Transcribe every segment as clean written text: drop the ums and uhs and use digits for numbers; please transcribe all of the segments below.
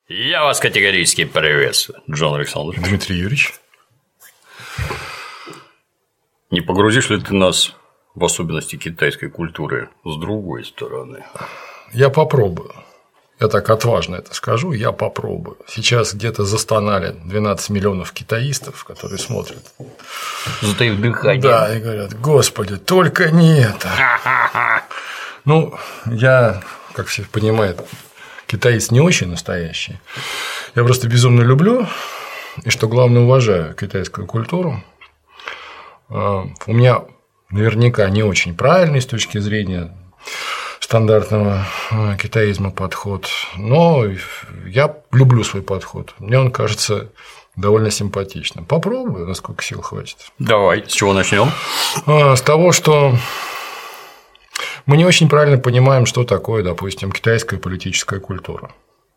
Я вас категорически приветствую, Джон Александрович. Дмитрий Юрьевич. Не погрузишь ли ты нас в особенности китайской культуры с другой стороны? Я попробую. Я так отважно это скажу, я попробую. Сейчас где-то застонали 12 миллионов китаистов, которые смотрят. Затаив дыхание. Да, и говорят: Господи, только не это. Ну, я, как все понимают, китаец не очень настоящий. Я просто безумно люблю и, что главное, уважаю китайскую культуру. У меня наверняка не очень правильный с точки зрения стандартного китаизма подход, но я люблю свой подход. Мне он кажется довольно симпатичным. Попробую, насколько сил хватит. Давай, с чего начнем? С того, что мы не очень правильно понимаем, что такое, допустим, китайская политическая культура.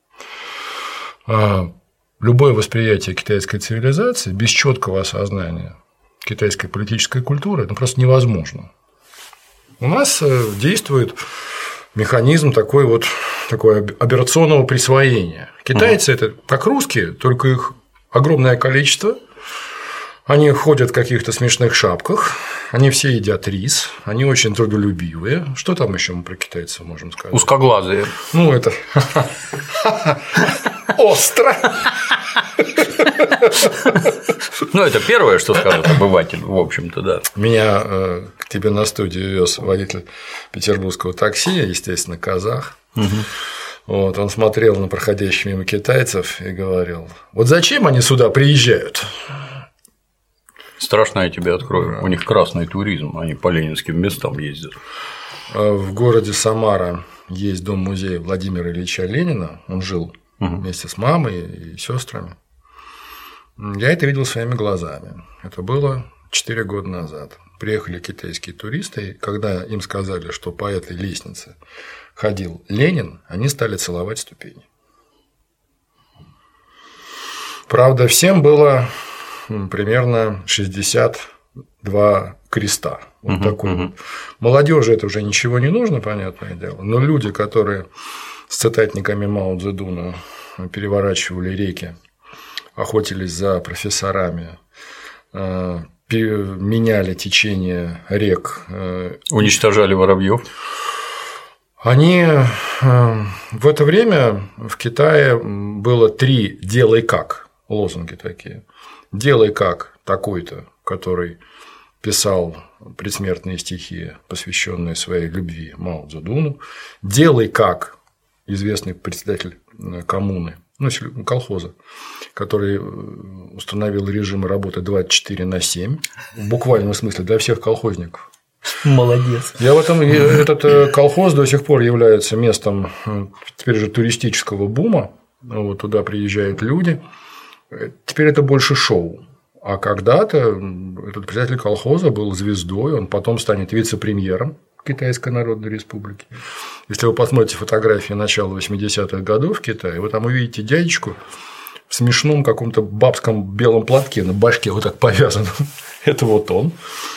Любое восприятие китайской цивилизации без четкого осознания китайской политической культуры это просто невозможно. У нас действует механизм такого операционного присвоения. Китайцы это как русские, только их огромное количество. Они ходят в каких-то смешных шапках, они все едят рис, они очень трудолюбивые. Что там еще мы про китайцев можем сказать? Узкоглазые. Ну, это остро. Ну, это первое, что скажет обыватель, в общем-то, да. Меня к тебе на студию вез водитель петербургского такси, естественно, казах. Вот, он смотрел на проходящих мимо китайцев и говорил: вот зачем они сюда приезжают? Страшно, я тебе открою. Да. У них красный туризм, они по ленинским местам ездят. В городе Самара есть дом-музей Владимира Ильича Ленина. Он жил вместе с мамой и сестрами. Я это видел своими глазами. Это было 4 года назад. Приехали китайские туристы, и когда им сказали, что по этой лестнице ходил Ленин, они стали целовать ступени. Правда, всем было примерно 62 креста. Вот такой вот. Молодежи это уже ничего не нужно, понятное дело, но люди, которые с цитатниками Мао Цзэдуна переворачивали реки, охотились за профессорами, меняли течение рек, уничтожали воробьев. Они в это время в Китае было 3 «делай как» лозунги такие. Делай как такой-то, который писал предсмертные стихи, посвященные своей любви Мао Цзэдуну. Делай как известный председатель коммуны, ну, колхоза, который установил режим работы 24/7, в буквальном смысле для всех колхозников. Молодец. Этот колхоз до сих пор является местом теперь же туристического бума. Вот туда приезжают люди. Теперь это больше шоу. А когда-то этот председатель колхоза был звездой, он потом станет вице-премьером Китайской Народной Республики. Если вы посмотрите фотографии начала 80-х годов в Китае, вы там увидите дядечку в смешном каком-то бабском белом платке на башке вот так повязанном. Это вот он.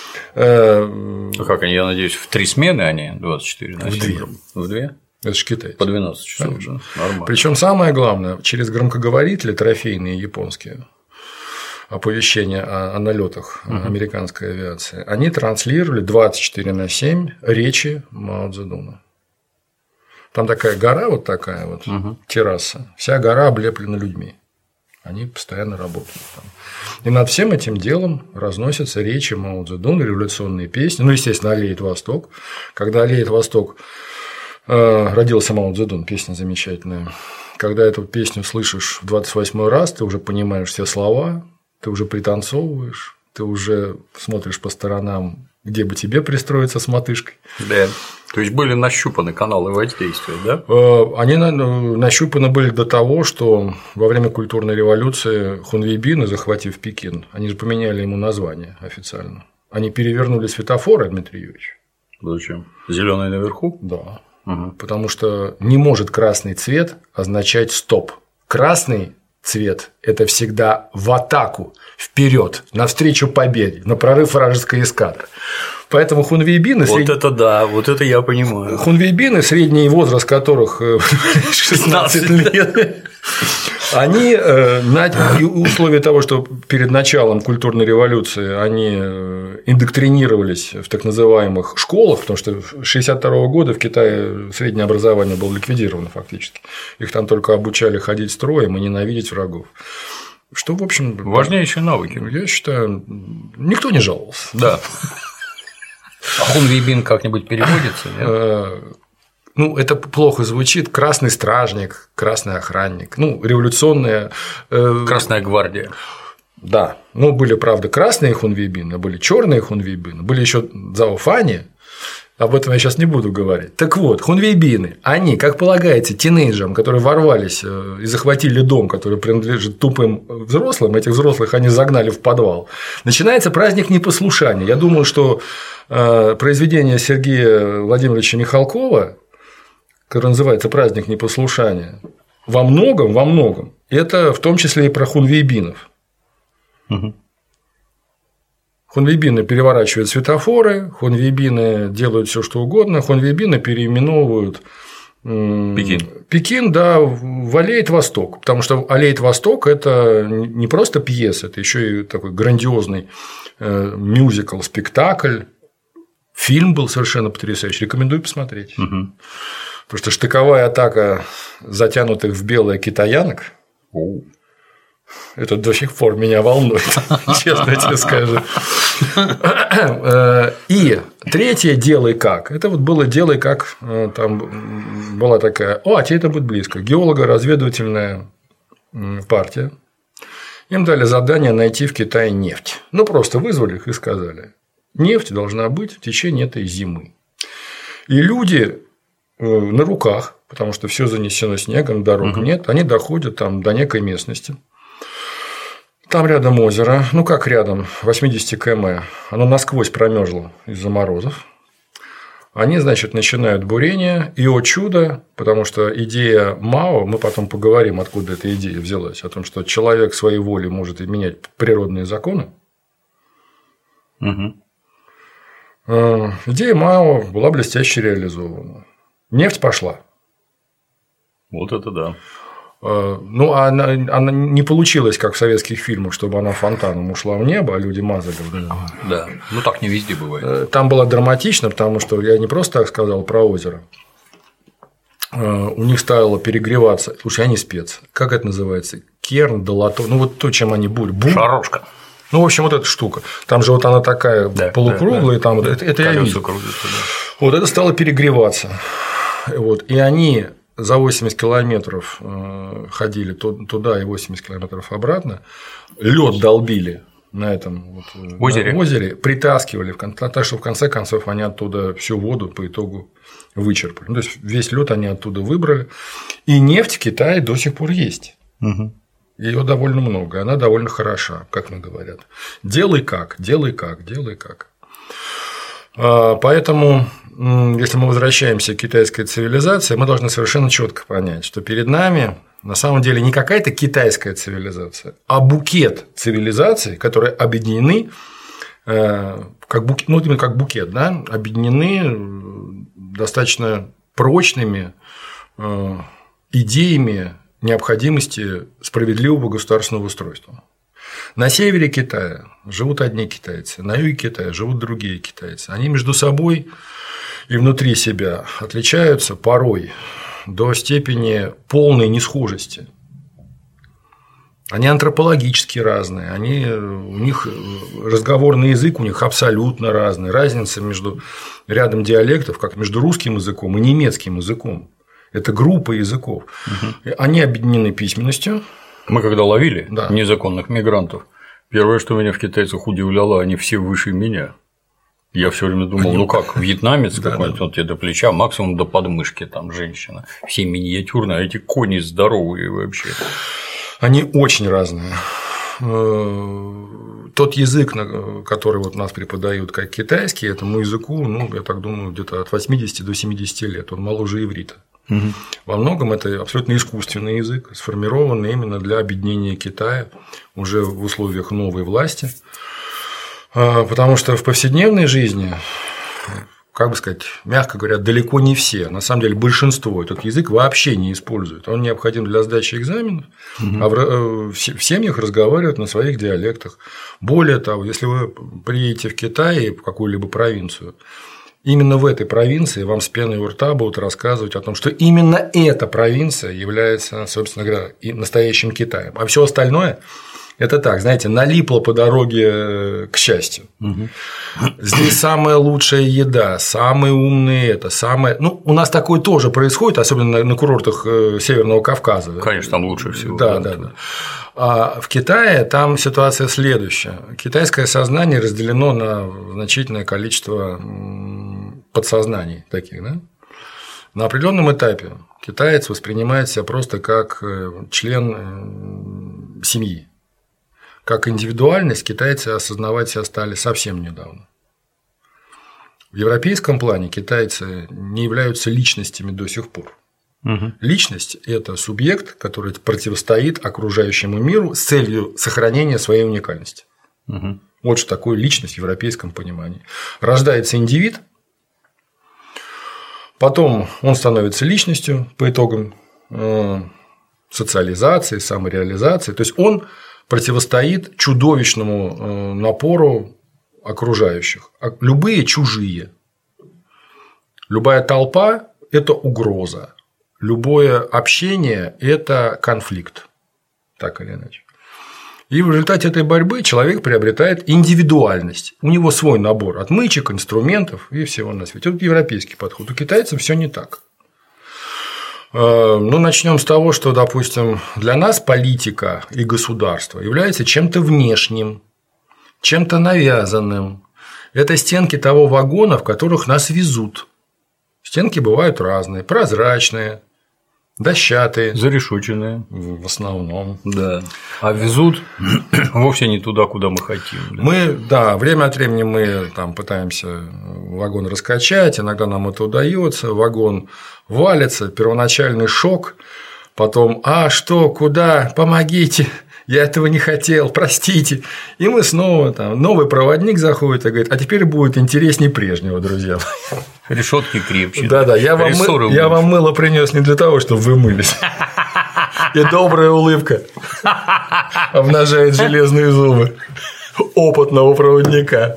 Как они, я надеюсь, в 3 смены они 24/7? В 2? Это же Китай. По 12 часов, да? Нормально. Причем самое главное, через громкоговорители трофейные японские оповещения о налетах американской авиации, они транслировали 24/7 речи Мао Цзэдуна. Там такая гора, вот такая вот терраса, вся гора облеплена людьми. Они постоянно работают там. И над всем этим делом разносятся речи Мао Цзэдуна, революционные песни. Ну, естественно, «Аллеет Восток». Когда «Аллеет Восток» родился Мао Цзэдун, песня замечательная. Когда эту песню слышишь в 28-й раз, ты уже понимаешь все слова, ты уже пританцовываешь, ты уже смотришь по сторонам, где бы тебе пристроиться с мотышкой. Да. То есть были нащупаны каналы воздействия, да? Они нащупаны были до того, что во время культурной революции хунвейбины, захватив Пекин, они же поменяли ему название официально. Они перевернули светофоры, Дмитрий Юрьевич. Зачем? Зеленый наверху? Да. Потому что не может красный цвет означать стоп. Красный цвет – это всегда в атаку, вперед, навстречу победе, на прорыв вражеской эскадры. Поэтому хунвейбины… Вот это да, вот это я понимаю. Хунвейбины, средний возраст которых 16 лет, они условия того, что перед началом культурной революции они индоктринировались в так называемых школах, потому что с 1962 года в Китае среднее образование было ликвидировано фактически. Их там только обучали ходить строем и ненавидеть врагов. Что, в общем… Важнейшие навыки. Я считаю, никто не жаловался. Да. А хунвейбин как-нибудь переводится? Нет? Ну, это плохо звучит. Красный стражник, красный охранник. Ну, революционная… Красная гвардия. Да. Ну, были, правда, красные хунвейбины, были черные хунвейбины, были еще зауфани. Об этом я сейчас не буду говорить. Так вот, хунвейбины, они, как полагается, тинейджерам, которые ворвались и захватили дом, который принадлежит тупым взрослым, этих взрослых они загнали в подвал, начинается праздник непослушания. Я думаю, что произведение Сергея Владимировича Михалкова, которое называется «Праздник непослушания», во многом это в том числе и про хунвейбинов. Угу. Хунвейбины переворачивают светофоры, хунвейбины делают все, что угодно, хунвейбины переименовывают Пекин, да, в Аллеет Восток, потому что Аллеет Восток – это не просто пьеса, это еще и такой грандиозный мюзикл, спектакль, фильм был совершенно потрясающий, рекомендую посмотреть. Угу. Потому что штыковая атака затянутых в белое китаянок – это до сих пор меня волнует, честно тебе скажу. И третье «Делай как». Это вот было «Делай как», там была такая, а тебе это будет близко, геолого-разведывательная партия. Им дали задание найти в Китае нефть. Ну, просто вызвали их и сказали, нефть должна быть в течение этой зимы. И люди на руках, потому что все занесено снегом, дорог нет, они доходят там до некой местности. Там рядом озеро, ну как рядом, 80 км, оно насквозь промерзло из-за морозов. Они, значит, начинают бурение, и, о чудо, потому что идея Мао, мы потом поговорим, откуда эта идея взялась, о том, что человек своей волей может изменять природные законы. Угу. Идея Мао была блестяще реализована. Нефть пошла. Вот это да. Ну, она не получилась, как в советских фильмах, чтобы она фонтаном ушла в небо, а люди мазали. Да, ну так не везде бывает. Там было драматично, потому что я не просто так сказал про озеро. У них стало перегреваться. Слушай, они спец. Как это называется? Керн, долото. Ну, вот то, чем они были. Шарошка. Ну, в общем, вот эта штука. Там же вот она такая полукруглая, да. Там вот это я видел. Крутятся, да. Вот это стало перегреваться. Вот. И они за 80 километров ходили туда и 80 километров обратно, лед долбили на этом озере, притаскивали, так что в конце концов они оттуда всю воду по итогу вычерпали. Ну, то есть весь лед они оттуда выбрали. И нефть в Китае до сих пор есть. Угу. Ее довольно много, она довольно хороша, как мне говорят. Делай как, делай как, делай как. Поэтому, если мы возвращаемся к китайской цивилизации, мы должны совершенно четко понять, что перед нами на самом деле не какая-то китайская цивилизация, а букет цивилизаций, которые объединены, как букет, ну, именно как букет, да, объединены достаточно прочными идеями необходимости справедливого государственного устройства. На севере Китая живут одни китайцы, на юге Китая живут другие китайцы. Они между собой и внутри себя отличаются порой до степени полной несхожести. Они антропологически разные, у них разговорный язык у них абсолютно разный. Разница между рядом диалектов, как между русским языком и немецким языком. Это группа языков. Угу. Они объединены письменностью. Мы когда ловили незаконных мигрантов, первое, что меня в китайцах удивляло, они все выше меня. Я все время думал, ну как, вьетнамец какой-нибудь, вот тебе до плеча, максимум до подмышки, там женщина. Все миниатюрные, а эти кони здоровые вообще. Они очень разные. Тот язык, который вот нас преподают как китайский, этому языку, ну, я так думаю, где-то от 80 до 70 лет, он моложе иврита. Во многом это абсолютно искусственный язык, сформированный именно для объединения Китая уже в условиях новой власти. Потому что в повседневной жизни, как бы сказать, мягко говоря, далеко не все, на самом деле большинство этот язык вообще не используют. Он необходим для сдачи экзаменов, а в семьях разговаривают на своих диалектах. Более того, если вы приедете в Китай, в какую-либо провинцию, именно в этой провинции вам с пеной у рта будут рассказывать о том, что именно эта провинция является, собственно говоря, и настоящим Китаем, а все остальное – это так, знаете, налипло по дороге к счастью. Здесь самая лучшая еда, самые умные это, самое. Ну, у нас такое тоже происходит, особенно на курортах Северного Кавказа. Конечно, там лучше всего. Да. А в Китае там ситуация следующая. Китайское сознание разделено на значительное количество подсознаний таких, да? На определенном этапе китаец воспринимает себя просто как член семьи. Как индивидуальность китайцы осознавать себя стали совсем недавно. В европейском плане китайцы не являются личностями до сих пор. Личность – это субъект, который противостоит окружающему миру с целью сохранения своей уникальности. Вот что такое личность в европейском понимании. Рождается индивид, потом он становится личностью по итогам социализации, самореализации. То есть он противостоит чудовищному напору окружающих. Любые чужие. Любая толпа – это угроза. Любое общение – это конфликт. Так или иначе. И в результате этой борьбы человек приобретает индивидуальность. У него свой набор отмычек, инструментов и всего на свете. Вот европейский подход. У китайцев все не так. Ну, начнем с того, что, допустим, для нас политика и государство является чем-то внешним, чем-то навязанным. Это стенки того вагона, в которых нас везут. Стенки бывают разные, прозрачные, дощатые, зарешоченные в основном. Да. А везут вовсе не туда, куда мы хотим. Да? Время от времени мы там пытаемся вагон раскачать, иногда нам это удается, вагон валится, первоначальный шок, потом что, куда, помогите, я этого не хотел, простите. И мы снова там новый проводник заходит и говорит: а теперь будет интереснее прежнего, друзья. Решетки крепче. Да, я вам мыло принес не для того, чтобы вы мылись. И добрая улыбка обнажает железные зубы опытного проводника.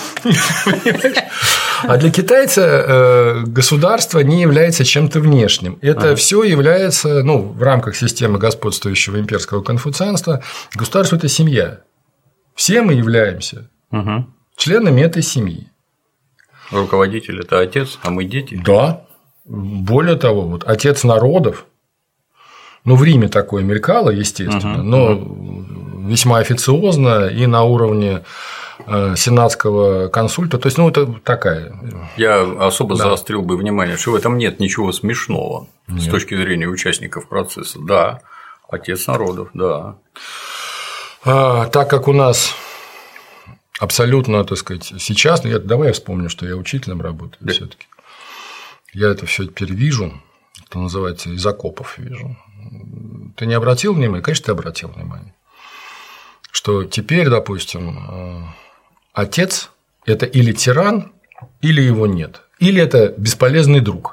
А для китайца государство не является чем-то внешним. Это все является, в рамках системы господствующего имперского конфуцианства, государство – это семья. Все мы являемся членами этой семьи. Руководитель – это отец, а мы дети. Да. Более того, вот отец народов. В Риме такое мелькало, естественно, но весьма официозно и на уровне сенатского консульта. То есть, это такая. Я особо заострил бы внимание, что в этом нет ничего смешного с точки зрения участников процесса. Да, отец народов, да. Так как у нас абсолютно, так сказать, сейчас, давай я вспомню, что я учителем работаю все-таки. Я это все теперь вижу, это называется, из окопов вижу. Ты не обратил внимания? Конечно, ты обратил внимание, что теперь, допустим, отец – это или тиран, или его нет, или это бесполезный друг.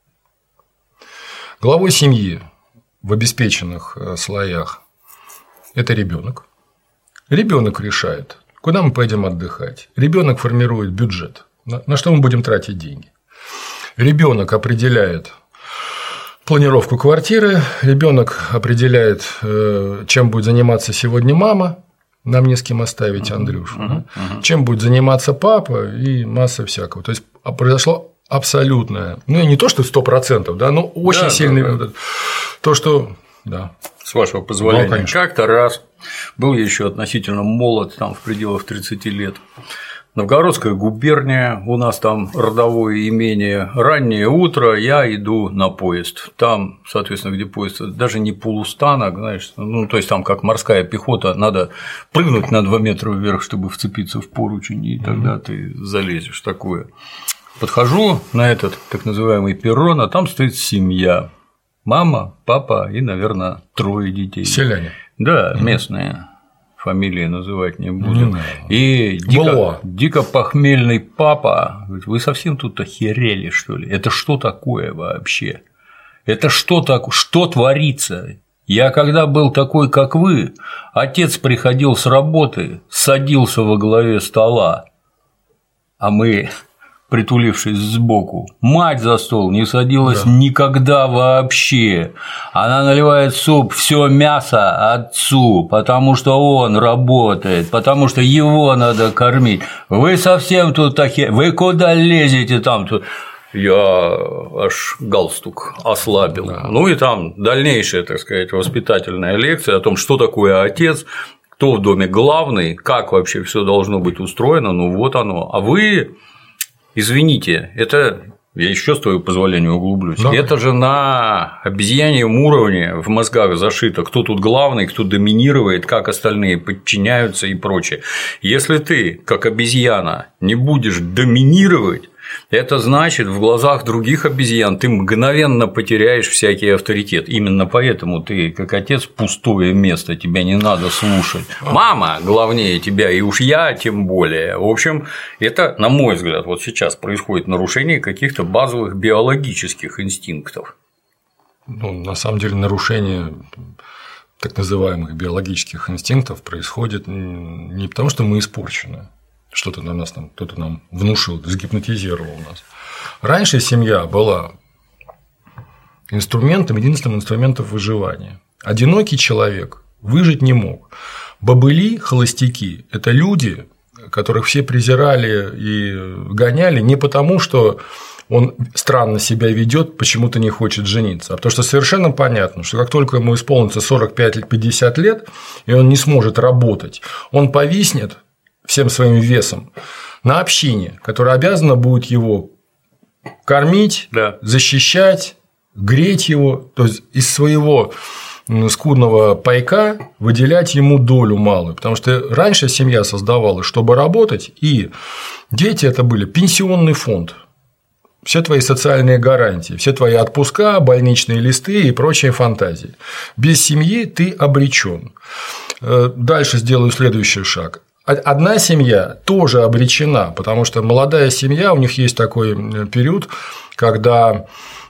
Главой семьи в обеспеченных слоях – это ребенок. Ребенок решает, куда мы пойдем отдыхать. Ребенок формирует бюджет, на что мы будем тратить деньги. Ребенок определяет планировку квартиры, ребенок определяет, чем будет заниматься сегодня мама, нам не с кем оставить Андрюшу, чем будет заниматься папа и масса всякого. То есть произошло абсолютное, не то, что 100%, да, но очень сильный то, что, да. С вашего позволения, как-то раз был я еще относительно молод, там в пределах 30 лет. Новгородская губерния, у нас там родовое имение, раннее утро, я иду на поезд. Там, соответственно, где поезд, даже не полустанок, знаешь, то есть там как морская пехота, надо прыгнуть на 2 метра вверх, чтобы вцепиться в поручень, и тогда ты залезешь, такое. Подхожу на этот так называемый перрон, а там стоит семья. Мама, папа и, наверное, 3 детей. Селяне. Да, местные. Фамилии называть не буду. И дико похмельный папа говорит: вы совсем тут охерели, что ли? Это что такое вообще? Это что такое? Что творится? Я когда был такой, как вы, отец приходил с работы, садился во главе стола, а мы, притулившись сбоку, мать за стол не садилась никогда вообще. Она наливает суп, все мясо отцу, потому что он работает, потому что его надо кормить. Вы совсем тут такие, вы куда лезете там? Я аж галстук ослабил. Ну и там дальнейшая, так сказать, воспитательная лекция о том, что такое отец, кто в доме главный, как вообще все должно быть устроено, ну вот оно. А вы, извините, это, я еще с твоего позволения углублюсь, это же на обезьяньем уровне в мозгах зашито, кто тут главный, кто доминирует, как остальные подчиняются и прочее. Если ты, как обезьяна, не будешь доминировать, это значит, в глазах других обезьян ты мгновенно потеряешь всякий авторитет. Именно поэтому ты, как отец, пустое место, тебя не надо слушать. Мама главнее тебя, и уж я тем более. В общем, это, на мой взгляд, вот сейчас происходит нарушение каких-то базовых биологических инстинктов. Ну, на самом деле, нарушение так называемых биологических инстинктов происходит не потому, что мы испорчены. Что-то на нас там кто-то нам внушил, загипнотизировал нас. Раньше семья была инструментом, единственным инструментом выживания. Одинокий человек выжить не мог. Бобыли, холостяки – это люди, которых все презирали и гоняли не потому, что он странно себя ведет, почему-то не хочет жениться, а потому что совершенно понятно, что как только ему исполнится 45-50 лет, и он не сможет работать, он повиснет всем своим весом на общине, которая обязана будет его кормить, защищать, греть его, то есть из своего скудного пайка выделять ему долю малую, потому что раньше семья создавалась, чтобы работать, и дети это были пенсионный фонд, все твои социальные гарантии, все твои отпуска, больничные листы и прочие фантазии. Без семьи ты обречен. Дальше сделаю следующий шаг. Одна семья тоже обречена, потому что молодая семья, у них есть такой период, когда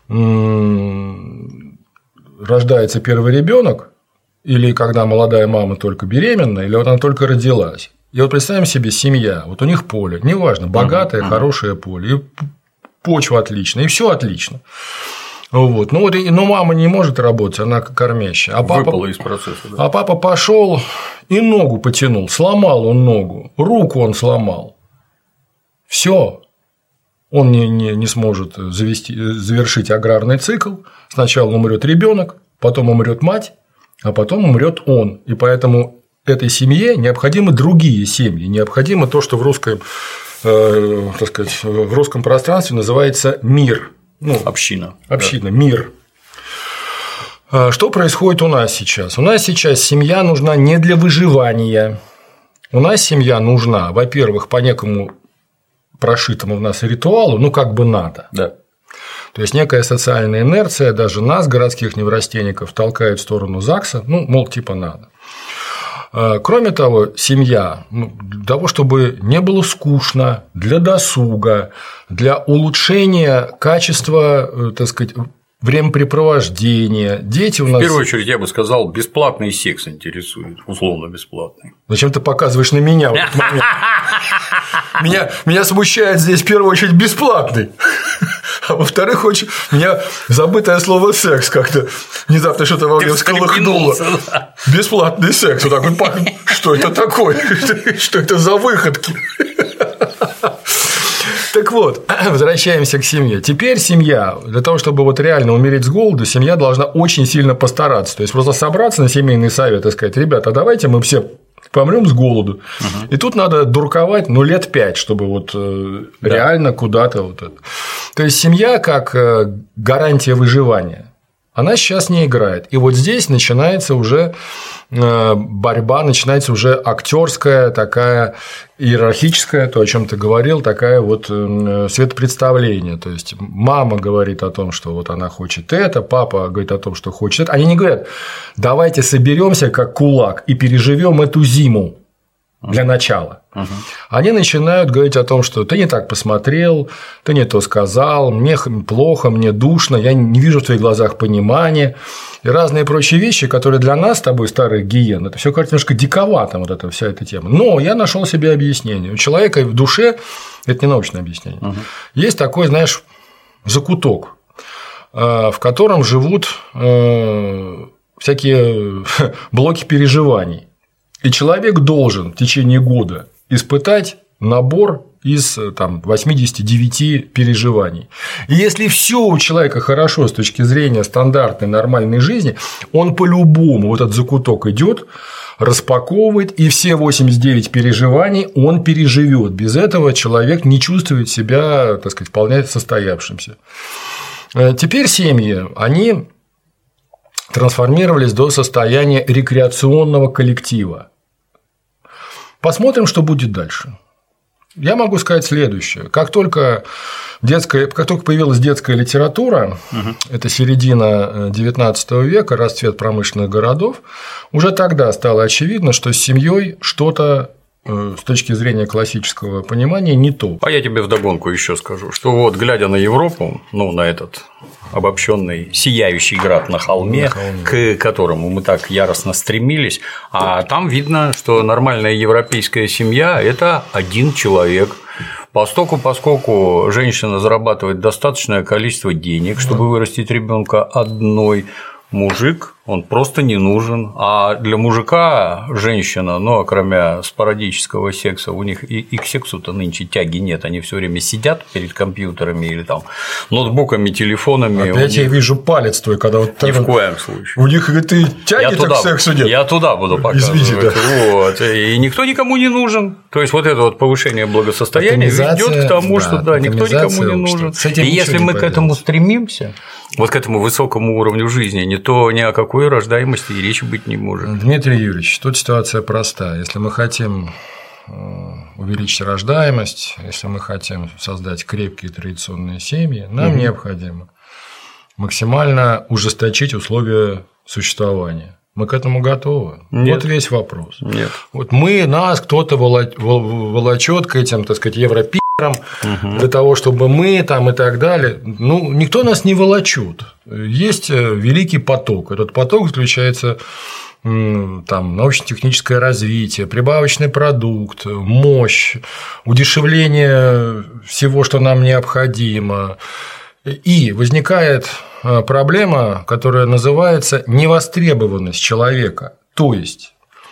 рождается первый ребенок, или когда молодая мама только беременна, или вот она только родилась. И вот представим себе семья, вот у них поле, неважно, богатое, хорошее поле, и почва отличная, и все отлично. Вот. Но мама не может работать, она кормящая. А папа, выпала из процесса. Да. А папа пошел и ногу потянул, сломал он ногу, руку он сломал. Все. Он не сможет завершить аграрный цикл. Сначала умрет ребенок, потом умрет мать, а потом умрет он. И поэтому этой семье необходимы другие семьи. Необходимо то, что в русском, так сказать, в русском пространстве называется мир. Община. Община, мир. Что происходит у нас сейчас? У нас сейчас семья нужна не для выживания. У нас семья нужна, во-первых, по некому прошитому в нас ритуалу, как бы надо. Да. То есть некая социальная инерция даже нас, городских неврастенников, толкает в сторону ЗАГСа, мол, типа надо. Кроме того, семья для того, чтобы не было скучно, для досуга, для улучшения качества, так сказать, времяпрепровождения. Дети у нас… В первую очередь, я бы сказал, бесплатный секс интересует, условно бесплатный. Зачем ты показываешь на меня в этот момент? Меня смущает здесь в первую очередь бесплатный. А во-вторых, меня забытое слово «секс» как-то внезапно что-то во мне всколыхнуло. Бесплатный секс. Вот так вот, что это такое? Что это за выходки? Так вот, возвращаемся к семье. Теперь семья, для того, чтобы вот реально умереть с голоду, семья должна очень сильно постараться. То есть просто собраться на семейный совет и сказать: ребята, давайте мы все помрем с голоду. И тут надо дурковать лет 5, чтобы вот реально куда-то вот это. То есть семья как гарантия выживания. она сейчас не играет. И вот здесь начинается уже борьба, начинается уже актерская, такая иерархическая, то, о чем ты говорил, такая вот светопредставление. То есть мама говорит о том, что вот она хочет это, папа говорит о том, что хочет это. Они не говорят: давайте соберемся как кулак и переживем эту зиму. Для начала. Они начинают говорить о том, что ты не так посмотрел, ты не то сказал, мне плохо, мне душно, я не вижу в твоих глазах понимания, и разные прочие вещи, которые для нас с тобой, старых гиен, это все кажется немножко диковатым, вот эта вся эта тема. Но я нашел себе объяснение. У человека в душе это не научное объяснение. Есть такой, знаешь, закуток, в котором живут всякие блоки переживаний. И человек должен в течение года испытать набор из 89 переживаний. И если все у человека хорошо с точки зрения стандартной нормальной жизни, он по-любому вот этот закуток идет, распаковывает, и все 89 переживаний он переживет. Без этого человек не чувствует себя, так сказать, вполне состоявшимся. Теперь семьи, они трансформировались до состояния рекреационного коллектива. Посмотрим, что будет дальше. Я могу сказать следующее. Как только появилась детская литература, это середина XIX века, расцвет промышленных городов, уже тогда стало очевидно, что с семьей что-то с точки зрения классического понимания не то. А я тебе вдогонку еще скажу, что вот глядя на Европу, на этот обобщенный сияющий град на холме, к которому мы так яростно стремились, а там видно, что нормальная европейская семья – это один человек. Поскольку женщина зарабатывает достаточное количество денег, чтобы вырастить ребенка одной, мужик, он просто не нужен. А для мужика женщина, кроме спорадического секса, у них и к сексу-то нынче тяги нет. Они все время сидят перед компьютерами или там ноутбуками, телефонами. Опять я вижу палец твой, когда вот ни в коем случае. У них и тяги-то к сексу нет. Я туда буду показывать. Извините, да. Вот. И никто никому не нужен. То есть вот это вот повышение благосостояния ведет к тому, что никто никому не нужен. И если мы к этому стремимся, вот к этому высокому уровню жизни, то ни о какой рождаемости и речи быть не может. Дмитрий Юрьевич, тут ситуация проста. Если мы хотим увеличить рождаемость, если мы хотим создать крепкие традиционные семьи, нам необходимо максимально ужесточить условия существования. Мы к этому готовы? Нет. Вот весь вопрос. Нет. Вот нас кто-то волочет к этим, так сказать, европейцам для того, чтобы мы там и так далее. Никто нас не волочет. Есть великий поток. Этот поток заключается научно-техническое развитие, прибавочный продукт, мощь, удешевление всего, что нам необходимо. И возникает проблема, которая называется невостребованность человека. То есть,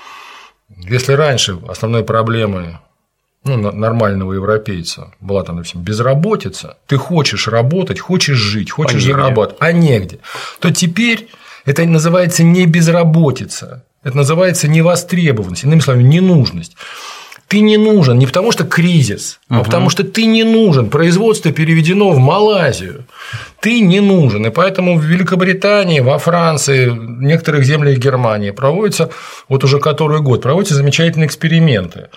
если раньше основной проблемой нормального европейца была допустим, безработица, ты хочешь работать, хочешь жить, хочешь зарабатывать, а негде, то теперь это называется не безработица, это называется невостребованность, иными словами, ненужность. Ты не нужен не потому, что кризис, а потому, что ты не нужен. Производство переведено в Малайзию. Ты не нужен. И поэтому в Великобритании, во Франции, в некоторых землях Германии проводятся, вот уже который год, проводятся замечательные эксперименты.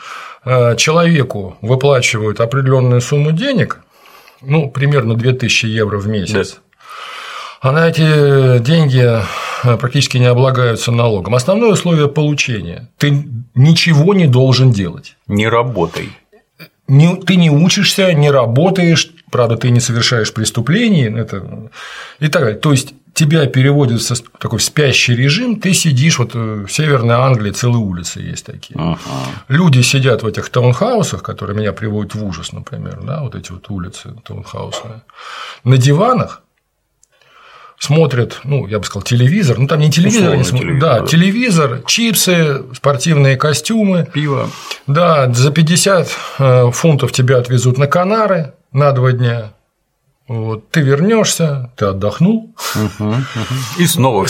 Человеку выплачивают определенную сумму денег, примерно 2000 евро в месяц. Да. А на эти деньги практически не облагаются налогом. Основное условие получения – ты ничего не должен делать. Не работай. Ты не учишься, не работаешь, правда, ты не совершаешь преступлений и так далее. То есть тебя переводят в такой спящий режим, ты сидишь, вот в Северной Англии целые улицы есть такие. Люди сидят в этих таунхаусах, которые меня приводят в ужас, например, вот эти вот улицы таунхаусные, на диванах. Смотрят, я бы сказал, телевизор, там не телевизор, телевизор, чипсы, спортивные костюмы, пиво. Да, за 50 фунтов тебя отвезут на Канары на 2 дня. Вот, ты вернешься, ты отдохнул, и снова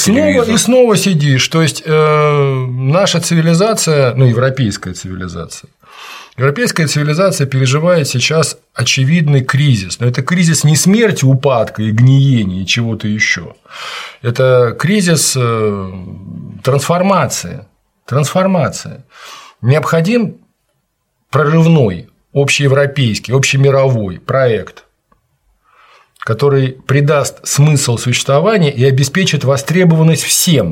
сидишь. То есть наша цивилизация, европейская цивилизация, Европейская цивилизация переживает сейчас очевидный кризис. Но это кризис не смерти, упадка и гниения и чего-то еще. Это кризис трансформации. Необходим прорывной, общеевропейский, общемировой проект, который придаст смысл существования и обеспечит востребованность всем.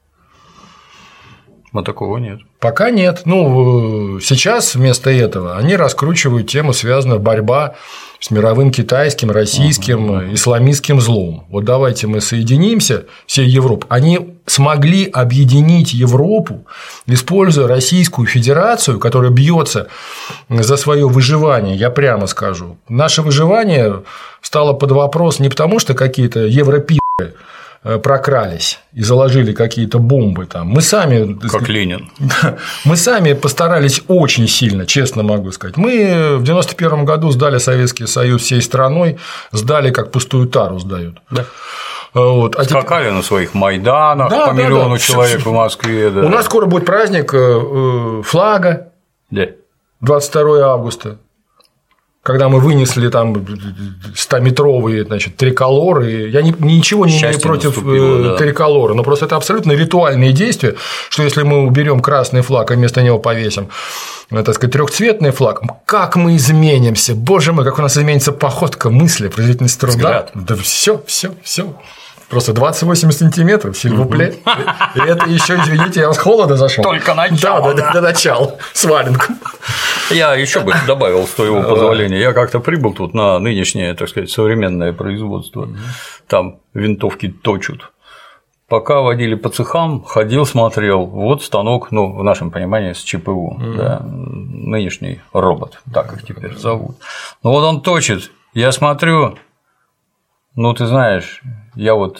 А такого нет. Пока нет. Сейчас вместо этого они раскручивают тему, связанную борьба с мировым китайским, российским, исламистским злом. Вот давайте мы соединимся, всей Европы. Они смогли объединить Европу, используя Российскую Федерацию, которая бьется за свое выживание, я прямо скажу. Наше выживание стало под вопрос не потому, что какие-то европейцы прокрались и заложили какие-то бомбы там. Мы сами… Как Ленин. Мы сами постарались очень сильно, честно могу сказать. Мы в 1991 году сдали Советский Союз всей страной, сдали, как пустую тару сдают. Да. Вот. Скакали на своих Майданах по миллиону человек в Москве. Да. У нас скоро будет праздник флага. Да. 22 августа. Когда мы вынесли там 100-метровые, значит, триколоры, я ничего не имею против триколора, но просто это абсолютно ритуальные действия, что если мы уберем красный флаг, а вместо него повесим, так сказать, трехцветный флаг, как мы изменимся, боже мой, как у нас изменится походка, мысли, производительность труда, да все. Просто 28 сантиметров, сильвупле. И это еще, извините, я с холода зашел. Только начало. Да, до начала. С валенком. Я еще бы добавил, с твоего позволения. Я как-то прибыл тут на нынешнее, так сказать, современное производство. Там винтовки точат. Пока водили по цехам, ходил, смотрел. Вот станок, в нашем понимании, с ЧПУ. Да, нынешний робот, так их теперь зовут. Вот он точит. Я смотрю. Ты знаешь, я вот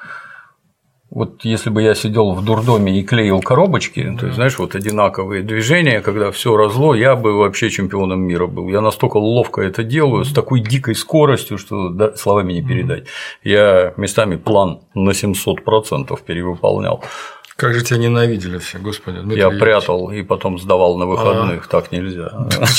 если бы я сидел в дурдоме и клеил коробочки, то есть, знаешь, вот одинаковые движения, когда все разло, я бы вообще чемпионом мира был. Я настолько ловко это делаю, с такой дикой скоростью, что словами не передать. Я местами план на 700% перевыполнял. Как же тебя ненавидели все, господи. Я прятал и потом сдавал на выходных, так нельзя.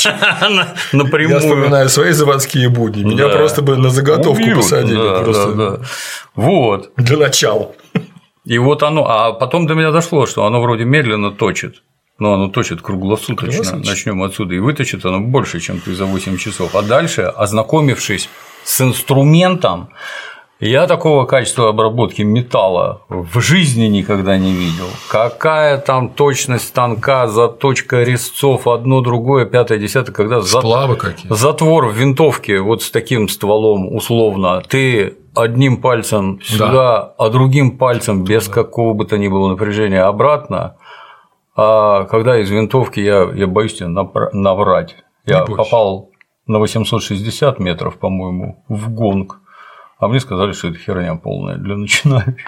Напрямую. Я вспоминаю свои заводские будни, меня просто бы на заготовку посадили. Вот. Для начала. И вот оно, а потом до меня дошло, что оно вроде медленно точит. Но оно точит круглосуточно. Начнем отсюда. И выточит оно больше, чем ты за 8 часов. А дальше, ознакомившись с инструментом, я такого качества обработки металла в жизни никогда не видел. Какая там точность станка, заточка резцов, одно, другое, пятое, десятое, когда сплавы какие? Затвор в винтовке вот с таким стволом условно, ты одним пальцем сюда, а другим пальцем без какого бы то ни было напряжения обратно. А когда из винтовки я боюсь тебе наврать. Я попал на 860 метров, по-моему, в гонг. А мне сказали, что это херня полная для начинающих.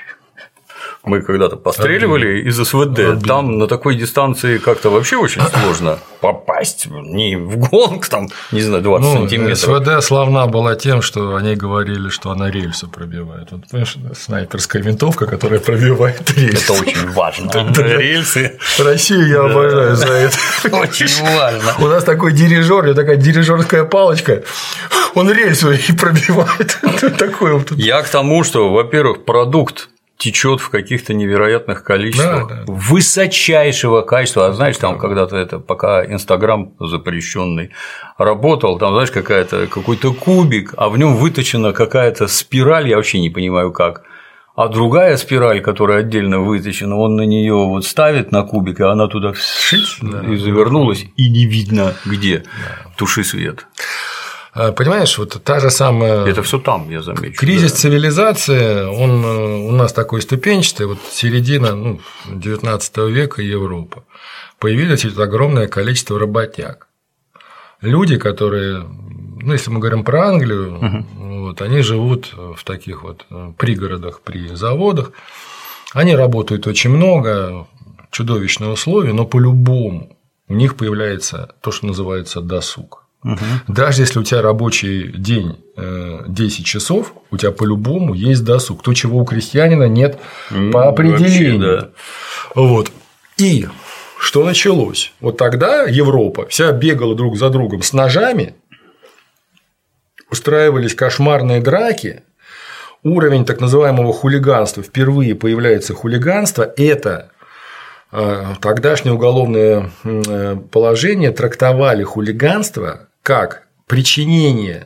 Мы когда-то постреливали из СВД, там на такой дистанции как-то вообще очень сложно попасть, не в гонг, там, не знаю, 20 сантиметров. СВД славна была тем, что они говорили, что она рельсы пробивает. Вот, понимаешь, снайперская винтовка, которая пробивает рельсы. Это очень важно. Рельсы. Россию я обожаю за это. Очень важно. У нас такой дирижер, такая дирижерская палочка, он рельсу и пробивает. Я к тому, что, во-первых, продукт течет в каких-то невероятных количествах, высочайшего качества. А знаешь, там когда-то пока Инстаграм запрещенный работал, там, знаешь, какой-то кубик, а в нем выточена какая-то спираль, я вообще не понимаю как. А другая спираль, которая отдельно выточена, он на нее вот ставит на кубик, и она туда и завернулась, и не видно где. Туши свет. Понимаешь, вот та же самая… Это все там, я замечу. Кризис цивилизации, он у нас такой ступенчатый, вот середина 19 века Европа. Появилось огромное количество работяг. Люди, которые, если мы говорим про Англию, вот, они живут в таких вот пригородах при заводах, они работают очень много, чудовищные условия, но по-любому у них появляется то, что называется досуг. Даже если у тебя рабочий день 10 часов, у тебя по-любому есть досуг. То, чего у крестьянина нет по определению. Вообще, да. Вот. И что началось? Вот тогда Европа вся бегала друг за другом с ножами, устраивались кошмарные драки, уровень так называемого хулиганства, впервые появляется хулиганство, это тогдашнее уголовное положение трактовали хулиганство как причинение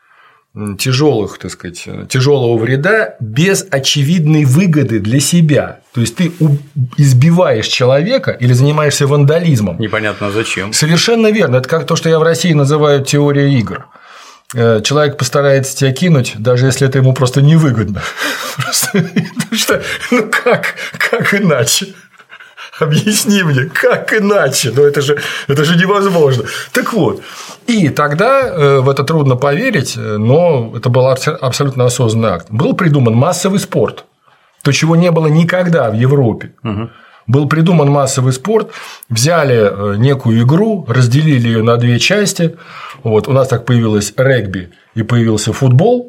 тяжелого вреда без очевидной выгоды для себя. То есть ты избиваешь человека или занимаешься вандализмом. Непонятно зачем. Совершенно верно. Это как то, что я в России называю теорией игр. Человек постарается тебя кинуть, даже если это ему просто невыгодно. Потому что, как иначе? Объясни мне, как иначе? Ну, это же невозможно. Так вот, и тогда в это трудно поверить, но это был абсолютно осознанный акт. Был придуман массовый спорт, то, чего не было никогда в Европе. Угу. Был придуман массовый спорт, взяли некую игру, разделили ее на две части. Вот, у нас так появилось регби и появился футбол.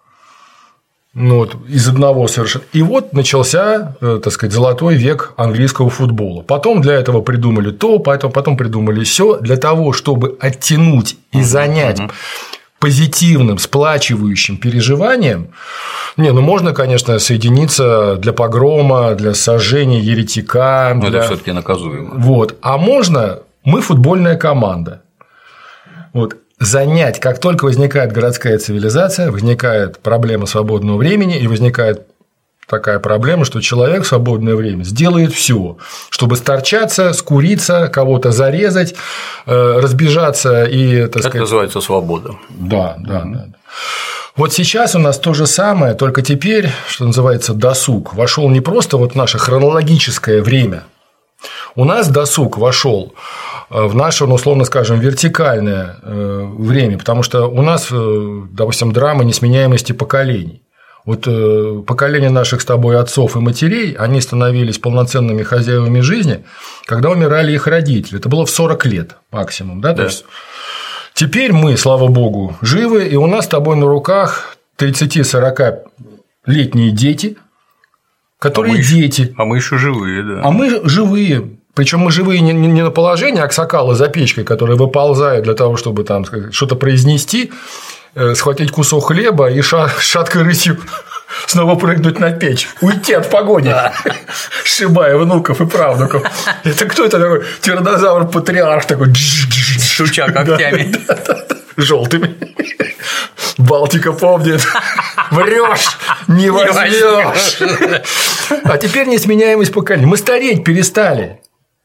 Ну, вот, из одного совершенно. И вот начался, так сказать, золотой век английского футбола. Потом для этого придумали то, потом придумали сё, для того, чтобы оттянуть и занять позитивным, сплачивающим переживанием. Можно, конечно, соединиться для погрома, для сожжения еретика. Но это все-таки наказуемо. Вот. А можно, мы футбольная команда. Вот. Занять, как только возникает городская цивилизация, возникает проблема свободного времени, и возникает такая проблема, что человек в свободное время сделает все, чтобы сторчаться, скуриться, кого-то зарезать, разбежаться и, так сказать… Это называется свобода. Да. Вот сейчас у нас то же самое, только теперь, что называется, досуг вошел не просто вот в наше хронологическое время. У нас досуг вошел в наше, условно скажем, вертикальное время, потому что у нас, допустим, драма несменяемости поколений. Вот поколение наших с тобой отцов и матерей, они становились полноценными хозяевами жизни, когда умирали их родители. Это было в 40 лет максимум. Да? То есть теперь мы, слава богу, живы, и у нас с тобой на руках 30-40-летние дети, которые дети. А мы еще живые, да. А мы живые. Причем мы живые не на положении аксакала за печкой, который выползает для того, чтобы там что-то произнести, схватить кусок хлеба и шаткой рысью снова прыгнуть на печь, уйти от погони, сшибая внуков и правнуков. Это кто это такой? Тираннозавр-патриарх такой, стуча когтями, желтыми. Балтика помнит. Врешь, не возьмешь. А теперь несменяемость поколений. Мы стареть перестали.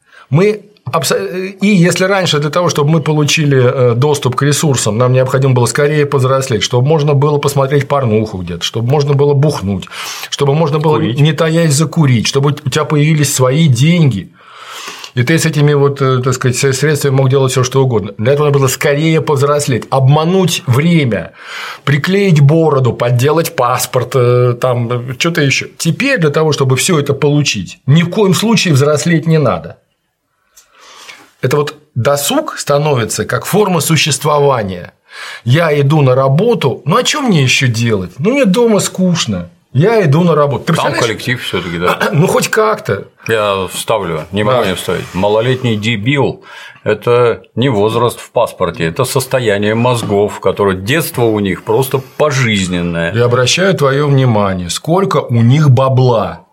И если раньше для того, чтобы мы получили доступ к ресурсам, нам необходимо было скорее повзрослеть, чтобы можно было посмотреть порнуху где-то, чтобы можно было бухнуть, чтобы можно было, не таясь, закурить, чтобы у тебя появились свои деньги, и ты с этими вот, так сказать, средствами мог делать все, что угодно. Для этого надо было скорее повзрослеть, обмануть время, приклеить бороду, подделать паспорт, там что-то еще. Теперь для того, чтобы все это получить, ни в коем случае взрослеть не надо. Это вот досуг становится как форма существования. Я иду на работу, а что мне еще делать? Мне дома скучно. Я иду на работу. Там коллектив все-таки, да. Хоть как-то. Я вставлю, не могу не вставить. Малолетний дебил – это не возраст в паспорте, это состояние мозгов, которое детство у них просто пожизненное. Я обращаю твое внимание, сколько у них бабла.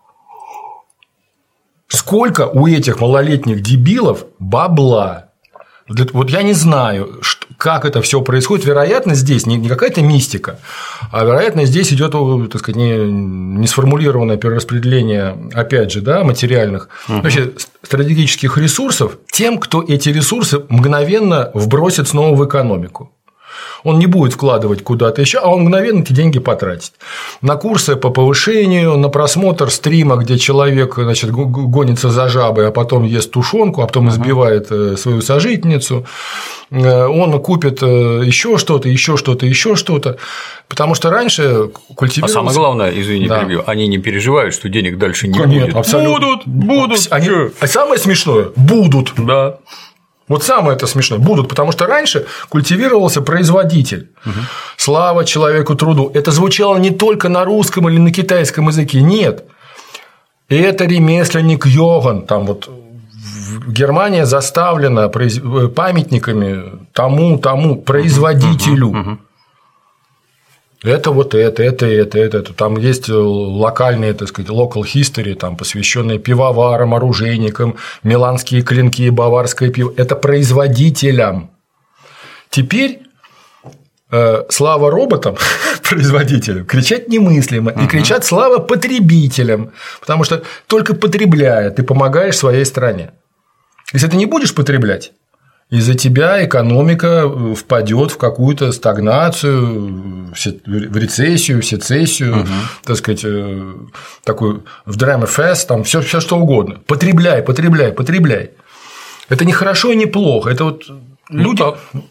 Сколько у этих малолетних дебилов бабла? Вот я не знаю, как это все происходит. Вероятно, здесь не какая-то мистика, а вероятно, здесь идет, так сказать, не сформулированное перераспределение, опять же, да, материальных, вообще стратегических ресурсов тем, кто эти ресурсы мгновенно вбросит снова в экономику. Он не будет вкладывать куда-то еще, а он мгновенно эти деньги потратит. На курсы по повышению, на просмотр стрима, где человек, значит, гонится за жабой, а потом ест тушенку, а потом избивает свою сожительницу. Он купит еще что-то. Потому что раньше культивировался… А самое главное, извини, перебью, они не переживают, что денег дальше не будет. Абсолютно. Будут. А самое смешное – будут. Да. Вот самое это смешное. Будут, потому что раньше культивировался производитель. Слава человеку труду. Это звучало не только на русском или на китайском языке. Нет. Это ремесленник Йоган. Там вот Германия заставлена памятниками тому производителю. Это вот это. Там есть локальные, так сказать, local history, там, посвященные пивоварам, оружейникам, миланские клинки, баварское пиво. Это производителям. Теперь слава роботам, производителям, кричать немыслимо. И кричат слава потребителям. Потому что только потребляя, ты помогаешь своей стране. Если ты не будешь потреблять, из-за тебя экономика впадет в какую-то стагнацию, в рецессию, в сецессию, так сказать, такую в драмафест, там все что угодно. Потребляй. Это не хорошо и не плохо. Это вот люди.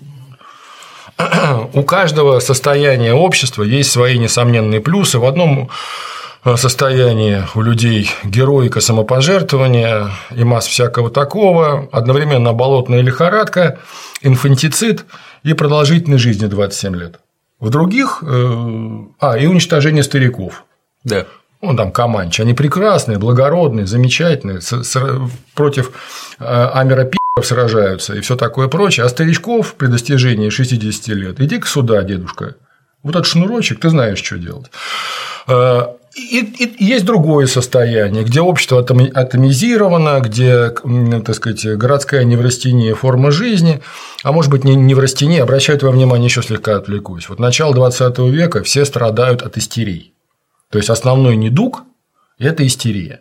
У каждого состояния общества есть свои несомненные плюсы. В одном состоянии у людей героика, самопожертвования и масса всякого такого, одновременно болотная лихорадка, инфантицид и продолжительность жизни 27 лет. В других и уничтожение стариков. Да. Там Команчи, они прекрасные, благородные, замечательные, против Амера Пи***ов сражаются и все такое прочее, а старичков при достижении 60 лет иди-ка сюда, дедушка, вот этот шнурочек, ты знаешь, что делать. И есть другое состояние, где общество атомизировано, где, так сказать, городская неврастения форма жизни, а может быть, не неврастения, обращаю твое внимание, еще слегка отвлекусь. Вот начало 20 века все страдают от истерий. То есть основной недуг – это истерия.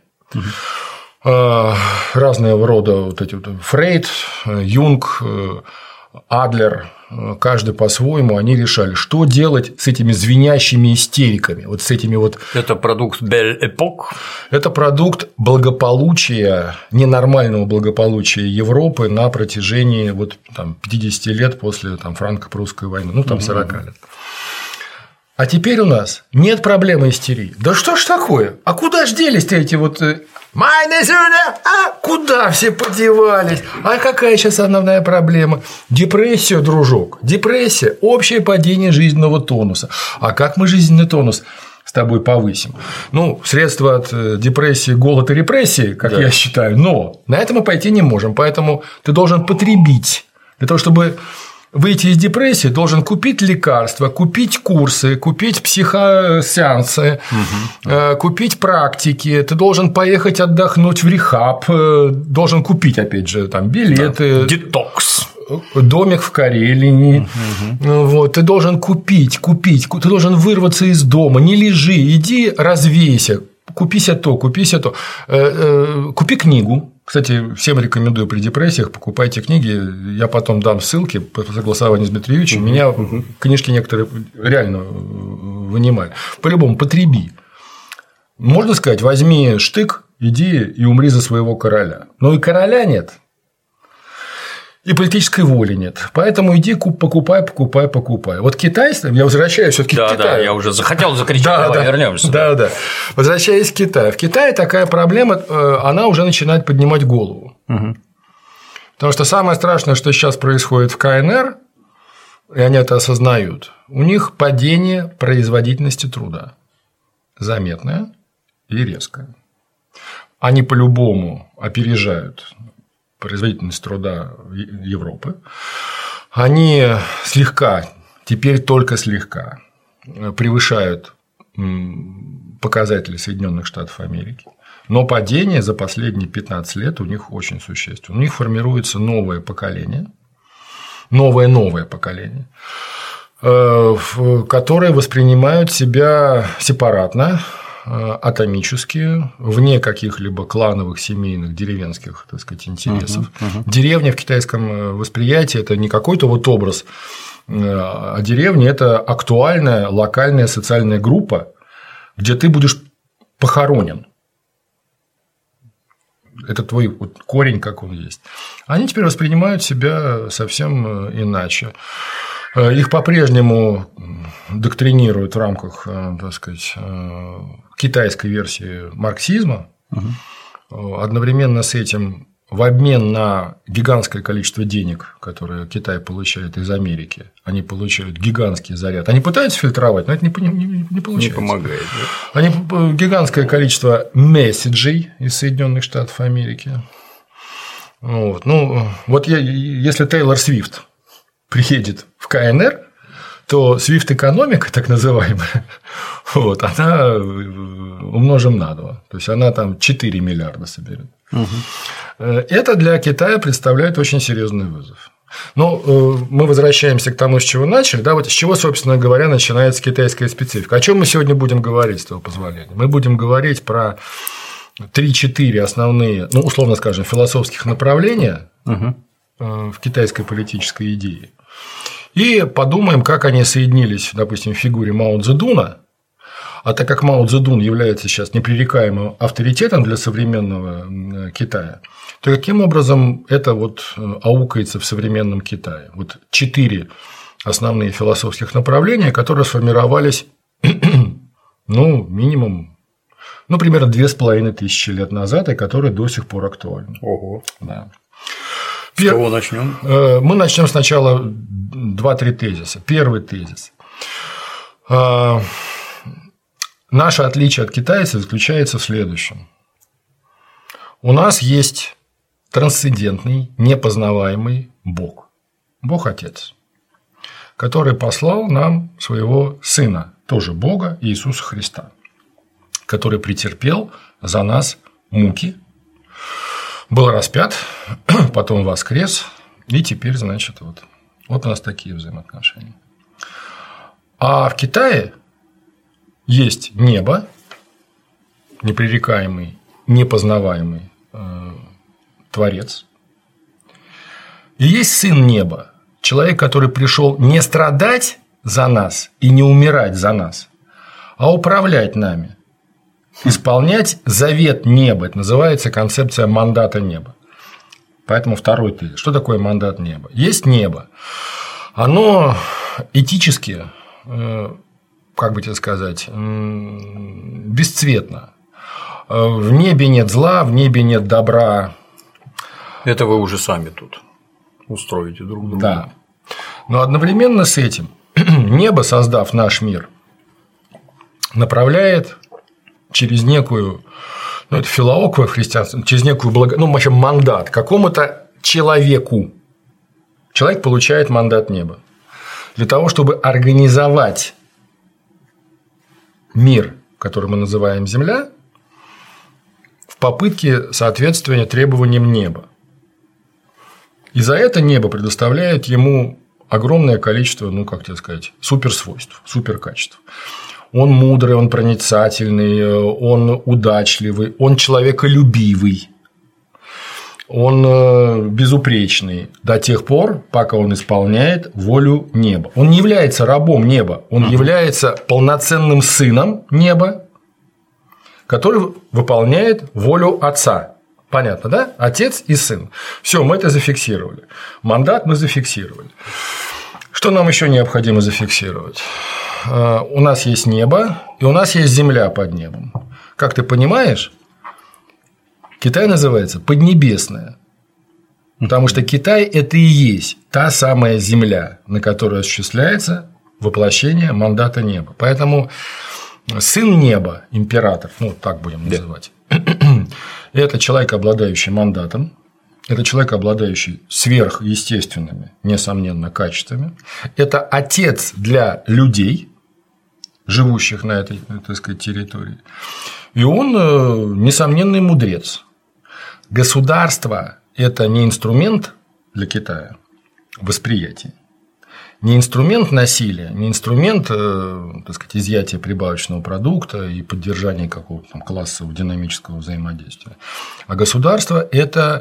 Разного рода вот эти вот Фрейд, Юнг, Адлер, каждый по-своему, они решали, что делать с этими звенящими истериками, вот с этими вот… Это продукт Belle Époque. Это продукт благополучия, ненормального благополучия Европы на протяжении вот, 50 лет после франко-прусской войны, 40 лет. А теперь у нас нет проблемы истерии. Да что ж такое? А куда ж делись-то эти вот… Куда все подевались? А какая сейчас основная проблема? Депрессия, дружок. Депрессия – общее падение жизненного тонуса. А как мы жизненный тонус с тобой повысим? Средства от депрессии, голод и репрессии, как я считаю, но на это мы пойти не можем. Поэтому ты должен потребить для того, чтобы выйти из депрессии, должен купить лекарства, купить курсы, купить психосеансы, купить практики, ты должен поехать отдохнуть в рехаб, должен купить, опять же, билеты. Детокс. Домик в Карелии. Вот, ты должен купить, ты должен вырваться из дома, не лежи, иди развейся, купи себе то, купи книгу. Кстати, всем рекомендую при депрессиях, покупайте книги, я потом дам ссылки по согласованию с Дмитриевичем, меня книжки некоторые реально вынимают. По-любому, потреби. Можно сказать, возьми штык, иди и умри за своего короля. Но и короля нет, и политической воли нет. Поэтому иди покупай. Вот Китай, я возвращаюсь все-таки к Китаю. Да, я уже захотел закричать, давай вернемся. Да. Возвращаясь к Китаю. В Китае такая проблема, она уже начинает поднимать голову. Потому что самое страшное, что сейчас происходит в КНР, и они это осознают, у них падение производительности труда. Заметное и резкое. Они по-любому опережают производительность труда Европы, они теперь только слегка превышают показатели Соединенных Штатов Америки, но падение за последние 15 лет у них очень существенно. У них формируется новое поколение, новое поколение, которые воспринимают себя сепаратно, атомические, вне каких-либо клановых, семейных, деревенских, так сказать, интересов. Деревня в китайском восприятии – это не какой-то вот образ, а деревня – это актуальная локальная социальная группа, где ты будешь похоронен. Это твой корень, как он есть. Они теперь воспринимают себя совсем иначе. Их по-прежнему доктринируют в рамках, так сказать, китайской версии марксизма. Одновременно с этим, в обмен на гигантское количество денег, которые Китай получает из Америки, они получают гигантский заряд. Они пытаются фильтровать, но это не получается. Не помогает. Да? Они гигантское количество месседжей из Соединенных Штатов Америки. Вот. Ну, вот если Тейлор Свифт приедет в КНР, то Свифт-экономика, так называемая, вот, она умножим на 2. То есть она там 4 миллиарда соберет. Это для Китая представляет очень серьезный вызов. Но мы возвращаемся к тому, с чего начали. Да, вот с чего, собственно говоря, начинается китайская специфика. О чем мы сегодня будем говорить, с твоего позволения? Мы будем говорить про 3-4 основные, ну, условно скажем, философских направления в китайской политической идее. И подумаем, как они соединились, допустим, в фигуре Мао Цзэдуна. А так как Мао Цзэдун является сейчас непререкаемым авторитетом для современного Китая, то каким образом это вот аукается в современном Китае? Вот 4 основные философских направления, которые сформировались, ну, минимум, ну, примерно 2500 лет назад, и которые до сих пор актуальны. Ого. Да. С кого начнем? Мы начнем сначала 2-3 тезиса. Первый тезис. Наше отличие от китайцев заключается в следующем. У нас есть трансцендентный, непознаваемый Бог. Бог-Отец, который послал нам своего Сына, тоже Бога, Иисуса Христа, который претерпел за нас муки, был распят, потом воскрес, и теперь, значит, вот у нас такие взаимоотношения. А в Китае есть небо, непререкаемый, непознаваемый Творец, и есть Сын Неба, человек, который пришел не страдать за нас и не умирать за нас, а управлять нами, исполнять завет неба. Это называется концепция мандата неба. Поэтому второй тезис. Что такое мандат неба? Есть небо. Оно этически, как бы тебе сказать, бесцветно. В небе нет зла, в небе нет добра. Это вы уже сами тут устроите друг друга. Да. Но одновременно с этим небо, создав наш мир, направляет через некую, ну, это филаоквое в христианстве, через некую ну, в общем, мандат какому-то человеку. Человек получает мандат неба для того, чтобы организовать мир, который мы называем Земля, в попытке соответствия требованиям неба. И за это небо предоставляет ему огромное количество, ну, как тебе сказать, суперсвойств, суперкачеств. Он мудрый, он проницательный, он удачливый, он человеколюбивый, он безупречный до тех пор, пока он исполняет волю неба. Он не является рабом неба, он является полноценным сыном неба, который выполняет волю отца. Понятно, да? Отец и сын. Все, мы это зафиксировали. Мандат мы зафиксировали. Что нам еще необходимо зафиксировать? У нас есть небо, и у нас есть земля под небом. Как ты понимаешь, Китай называется Поднебесная, потому что Китай – это и есть та самая земля, на которой осуществляется воплощение мандата неба. Поэтому сын неба, император, ну, так будем называть, это человек, обладающий мандатом, это человек, обладающий сверхъестественными, несомненно, качествами. Это отец для людей, живущих на этой, так сказать, территории. И он несомненный мудрец. Государство – это не инструмент для Китая восприятия, не инструмент насилия, не инструмент, так сказать, изъятия прибавочного продукта и поддержания какого-то там классового динамического взаимодействия. А государство – это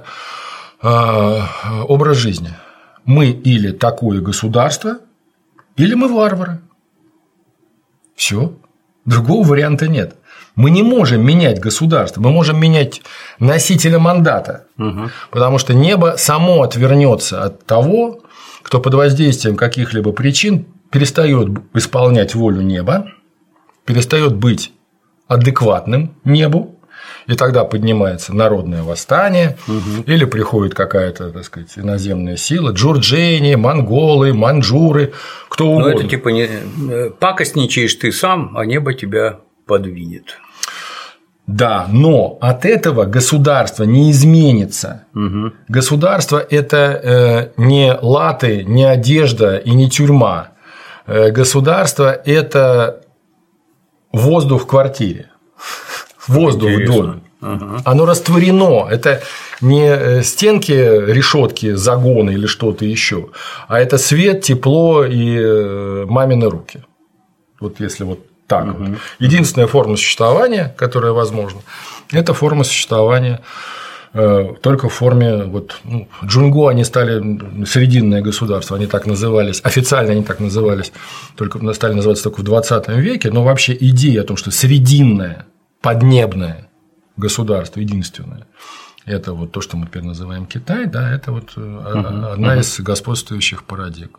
образ жизни. Мы или такое государство, или мы варвары. Все. Другого варианта нет. Мы не можем менять государство, мы можем менять носителя мандата, потому что небо само отвернется от того, кто под воздействием каких-либо причин перестает исполнять волю неба, перестает быть адекватным небу, и тогда поднимается народное восстание, или приходит какая-то, так сказать, иноземная сила, джурджени, монголы, маньчжуры, кто угодно. Но это типа пакостничаешь ты сам, а небо тебя подвинет. Да, но от этого государство не изменится. Угу. Государство – это не латы, не одежда и не тюрьма. Государство – это воздух в квартире, воздух в доме. Угу. Оно растворено. Это не стенки, решетки, загоны или что-то еще, а это свет, тепло и мамины руки. Вот если вот так вот. Единственная форма существования, которая возможна, это форма существования только в форме вот, Джунгу, они стали срединное государство, они так назывались, официально они так назывались, только стали называться только в 20 веке, но вообще идея о том, что срединное, поднебное государство, единственное, это вот то, что мы теперь называем Китай, да, это вот одна из господствующих парадигм.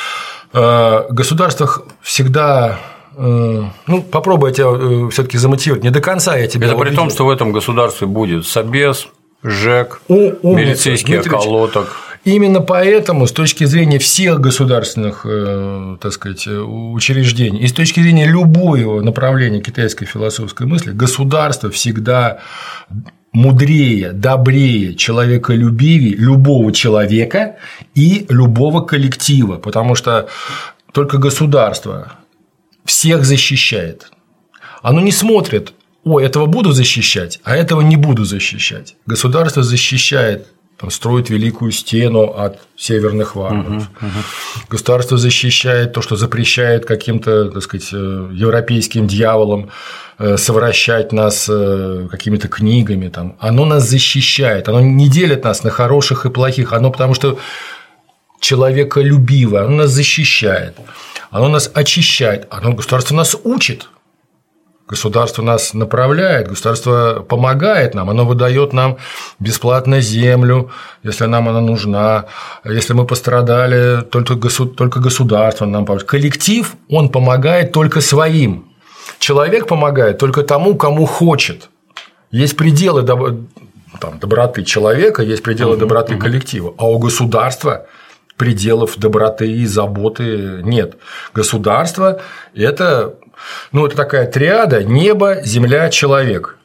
В государствах всегда. Попробуй я тебя все-таки замотивировать. Не до конца я тебя. Это при том, что в этом государстве будет собес, ЖЭК, милицейский околоток. Именно поэтому, с точки зрения всех государственных, так сказать, учреждений, и с точки зрения любого направления китайской философской мысли, государство всегда мудрее, добрее, человеколюбивее любого человека и любого коллектива, потому что только государство всех защищает. Оно не смотрит: ой, этого буду защищать, а этого не буду защищать. Государство защищает, строит великую стену от северных варваров. Государство защищает то, что запрещает каким-то, так сказать, европейским дьяволам совращать нас какими-то книгами. Оно нас защищает, оно не делит нас на хороших и плохих, оно потому что человеколюбивое, оно нас защищает. Оно нас очищает, государство нас учит, государство нас направляет, государство помогает нам, оно выдает нам бесплатно землю, если нам она нужна, если мы пострадали, только государство нам поможет. Коллектив, он помогает только своим, человек помогает только тому, кому хочет. Есть пределы доброты человека, есть пределы доброты коллектива, а у государства пределов доброты и заботы нет. Государство – это, это такая триада: небо, земля, человек.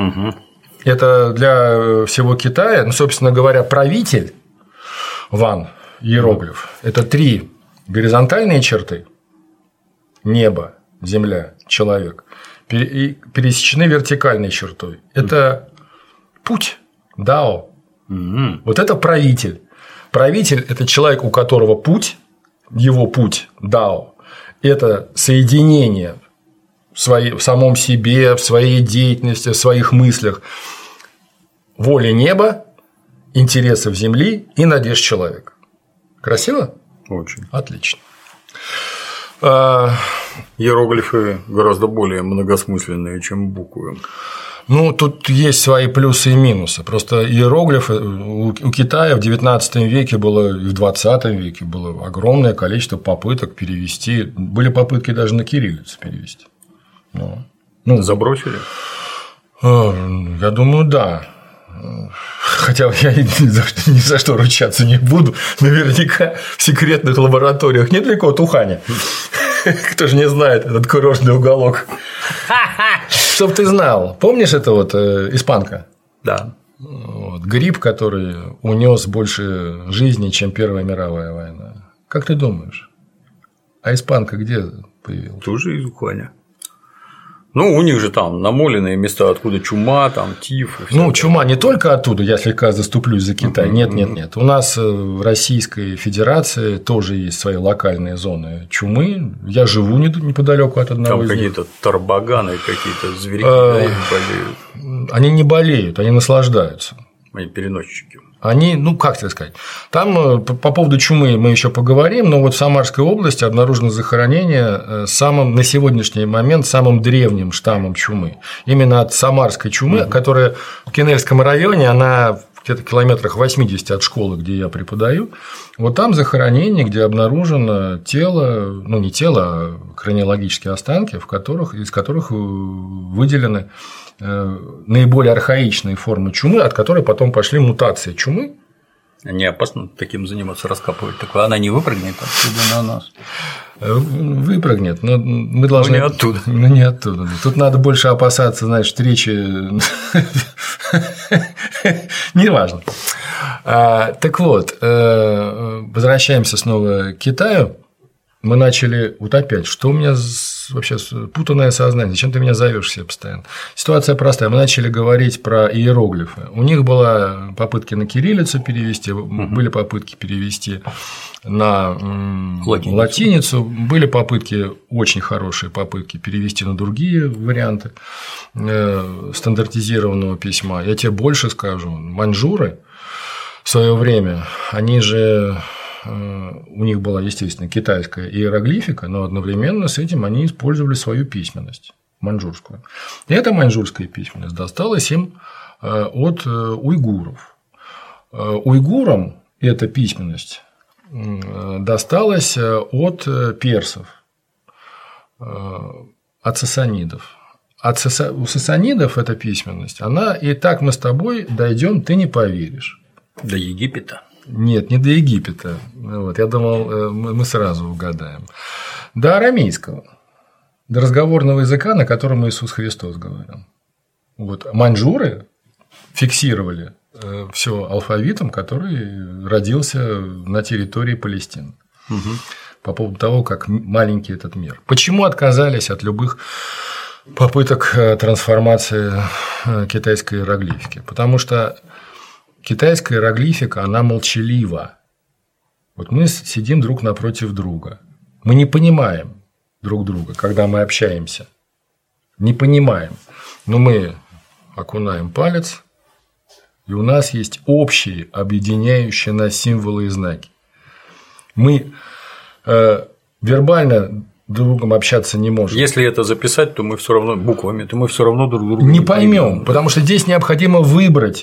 Это для всего Китая, собственно говоря, правитель, Ван, иероглиф – это 3 горизонтальные черты: небо, земля, человек, и пересечены вертикальной чертой. Это путь, дао. Вот это правитель. Правитель – это человек, у которого путь, его путь, дао, это соединение в самом себе, в своей деятельности, в своих мыслях воли неба, интересов земли и надежд человека. Красиво? Очень. Отлично. Иероглифы гораздо более многосмысленные, чем буквы. Тут есть свои плюсы и минусы. Просто иероглифы у Китая в XIX веке было, и в XX веке было огромное количество попыток перевести. Были попытки даже на кириллицу перевести. Забросили? Я думаю, да. Хотя я ни за что ручаться не буду. Наверняка в секретных лабораториях недалеко от Уханя. Кто же не знает этот курортный уголок. Чтоб ты знал, помнишь, это испанка? Да. Грипп, который унес больше жизни, чем Первая мировая война. Как ты думаешь? А испанка где появилась? Тоже из Уханя. У них же там намоленные места, откуда чума, тиф. Чума не только оттуда, я слегка заступлюсь за Китай. Нет. У нас в Российской Федерации тоже есть свои локальные зоны чумы. Я живу неподалеку от одного из них. Там какие-то тарбаганы, какие-то зверьки болеют. Они не болеют, они наслаждаются. Они переносчики. Они, как тебе сказать, там по поводу чумы мы еще поговорим, но в Самарской области обнаружено захоронение на сегодняшний момент самым древним штаммом чумы. Именно от самарской чумы, которая в Кинельском районе, она где-то километрах 80 от школы, где я преподаю. Там захоронение, где обнаружено тело, не тело, а краниологические останки, из которых выделены наиболее архаичные формы чумы, от которой потом пошли мутации чумы, Не опасно таким заниматься, раскапывать такое? Она не выпрыгнет отсюда на нас? Выпрыгнет, но мы должны… не оттуда. Ну, не оттуда. Тут надо больше опасаться, знаешь, встречи… Неважно. Так вот, возвращаемся снова к Китаю. Мы начали… Вот опять, что у меня вообще путанное сознание, зачем ты меня зовешь себе постоянно? Ситуация простая. Мы начали говорить про иероглифы. У них была попытки на кириллицу перевести, были попытки перевести на латиницу, были попытки, очень хорошие попытки перевести на другие варианты стандартизированного письма. Я тебе больше скажу. Маньчжуры в свое время, они же… У них была, естественно, китайская иероглифика, но одновременно с этим они использовали свою письменность маньчжурскую. И эта маньчжурская письменность досталась им от уйгуров. Уйгурам эта письменность досталась от персов, от сасанидов. У сасанидов эта письменность, она, и так мы с тобой дойдем, ты не поверишь. До Египта? Нет, не до Египта. Вот, я думал, мы сразу угадаем. До арамейского, до разговорного языка, на котором Иисус Христос говорил. Вот. Маньчжуры фиксировали все алфавитом, который родился на территории Палестины. По поводу того, как маленький этот мир. Почему отказались от любых попыток трансформации китайской иероглифики? Потому что китайская иероглифика, она молчалива. Вот мы сидим друг напротив друга. Мы не понимаем друг друга, когда мы общаемся. Не понимаем. Но мы окунаем палец, и у нас есть общие, объединяющие нас символы и знаки. Мы вербально друг другом общаться не можем. Если это записать, то мы все равно буквами, то мы все равно друг друга не поймем, потому что здесь необходимо выбрать.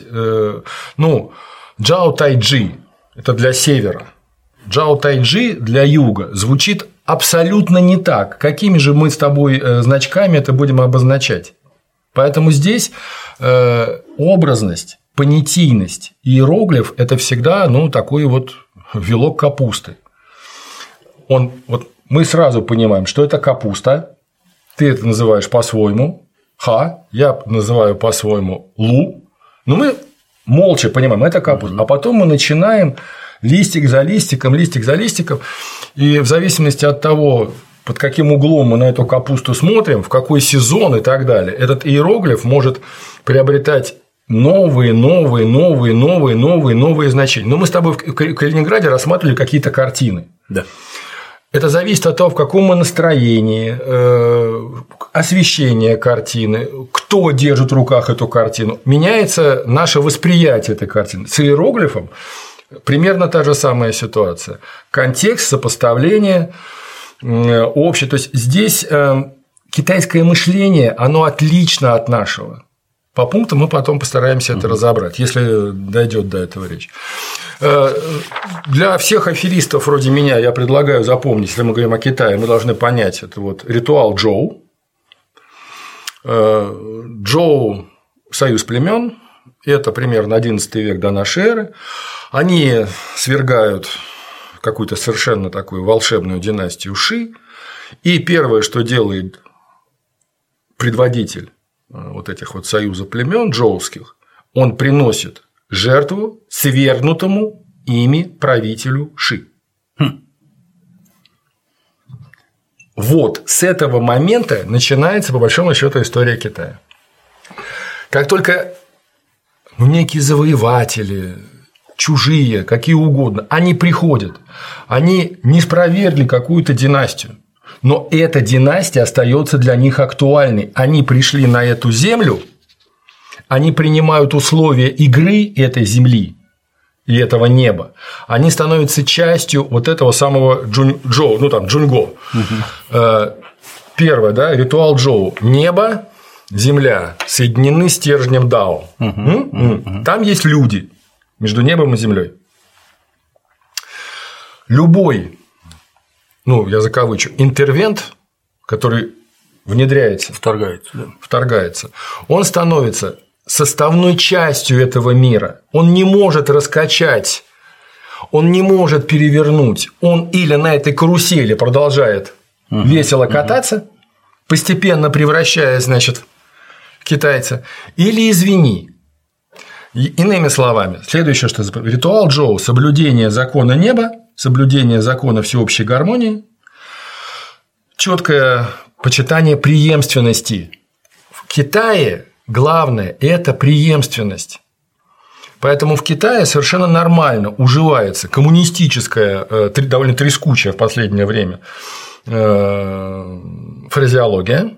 Джао Тайджи – это для севера, Джао Тайджи для юга звучит абсолютно не так. Какими же мы с тобой значками это будем обозначать? Поэтому здесь образность, понятийность, иероглиф – это всегда такой вот вилок капусты. Мы сразу понимаем, что это капуста, ты это называешь по-своему, я называю по-своему лу, но мы молча понимаем, это капуста, а потом мы начинаем листик за листиком, и в зависимости от того, под каким углом мы на эту капусту смотрим, в какой сезон и так далее, этот иероглиф может приобретать новые значения. Но мы с тобой в Калининграде рассматривали какие-то картины. Да. Это зависит от того, в каком мы настроении, освещение картины, кто держит в руках эту картину. Меняется наше восприятие этой картины. С иероглифом примерно та же самая ситуация. Контекст, сопоставление, общее. То есть здесь китайское мышление, оно отлично от нашего. По пунктам мы потом постараемся это разобрать, если дойдет до этого речь. Для всех аферистов вроде меня я предлагаю запомнить, если мы говорим о Китае, мы должны понять, это вот ритуал Джоу. Джоу – союз племен, это примерно 11 век до нашей эры. Они свергают какую-то совершенно такую волшебную династию Ши, и первое, что делает предводитель вот этих вот союза племен джоуских, он приносит жертву свергнутому ими правителю Ши. Вот с этого момента начинается, по большому счету, история Китая. Как только некие завоеватели, чужие, какие угодно, они приходят, они не спровергли какую-то династию, но эта династия остается для них актуальной. Они пришли на эту землю, они принимают условия игры этой земли и этого неба. Они становятся частью вот этого самого Джунго. Первое, да, ритуал Джоу. Небо, земля соединены стержнем Дао. Там есть люди между небом и землей. Любой, я закавычу, интервент, который внедряется, вторгается, он становится составной частью этого мира. Он не может раскачать он не может перевернуть, он или на этой карусели продолжает весело кататься, постепенно превращаясь, значит, в китайца, или извини. Иными словами, следующее, что ритуал Джоу – соблюдение закона неба, соблюдение закона всеобщей гармонии, четкое почитание преемственности. В Китае главное – это преемственность. Поэтому в Китае совершенно нормально уживается коммунистическая, довольно трескучая в последнее время фразеология,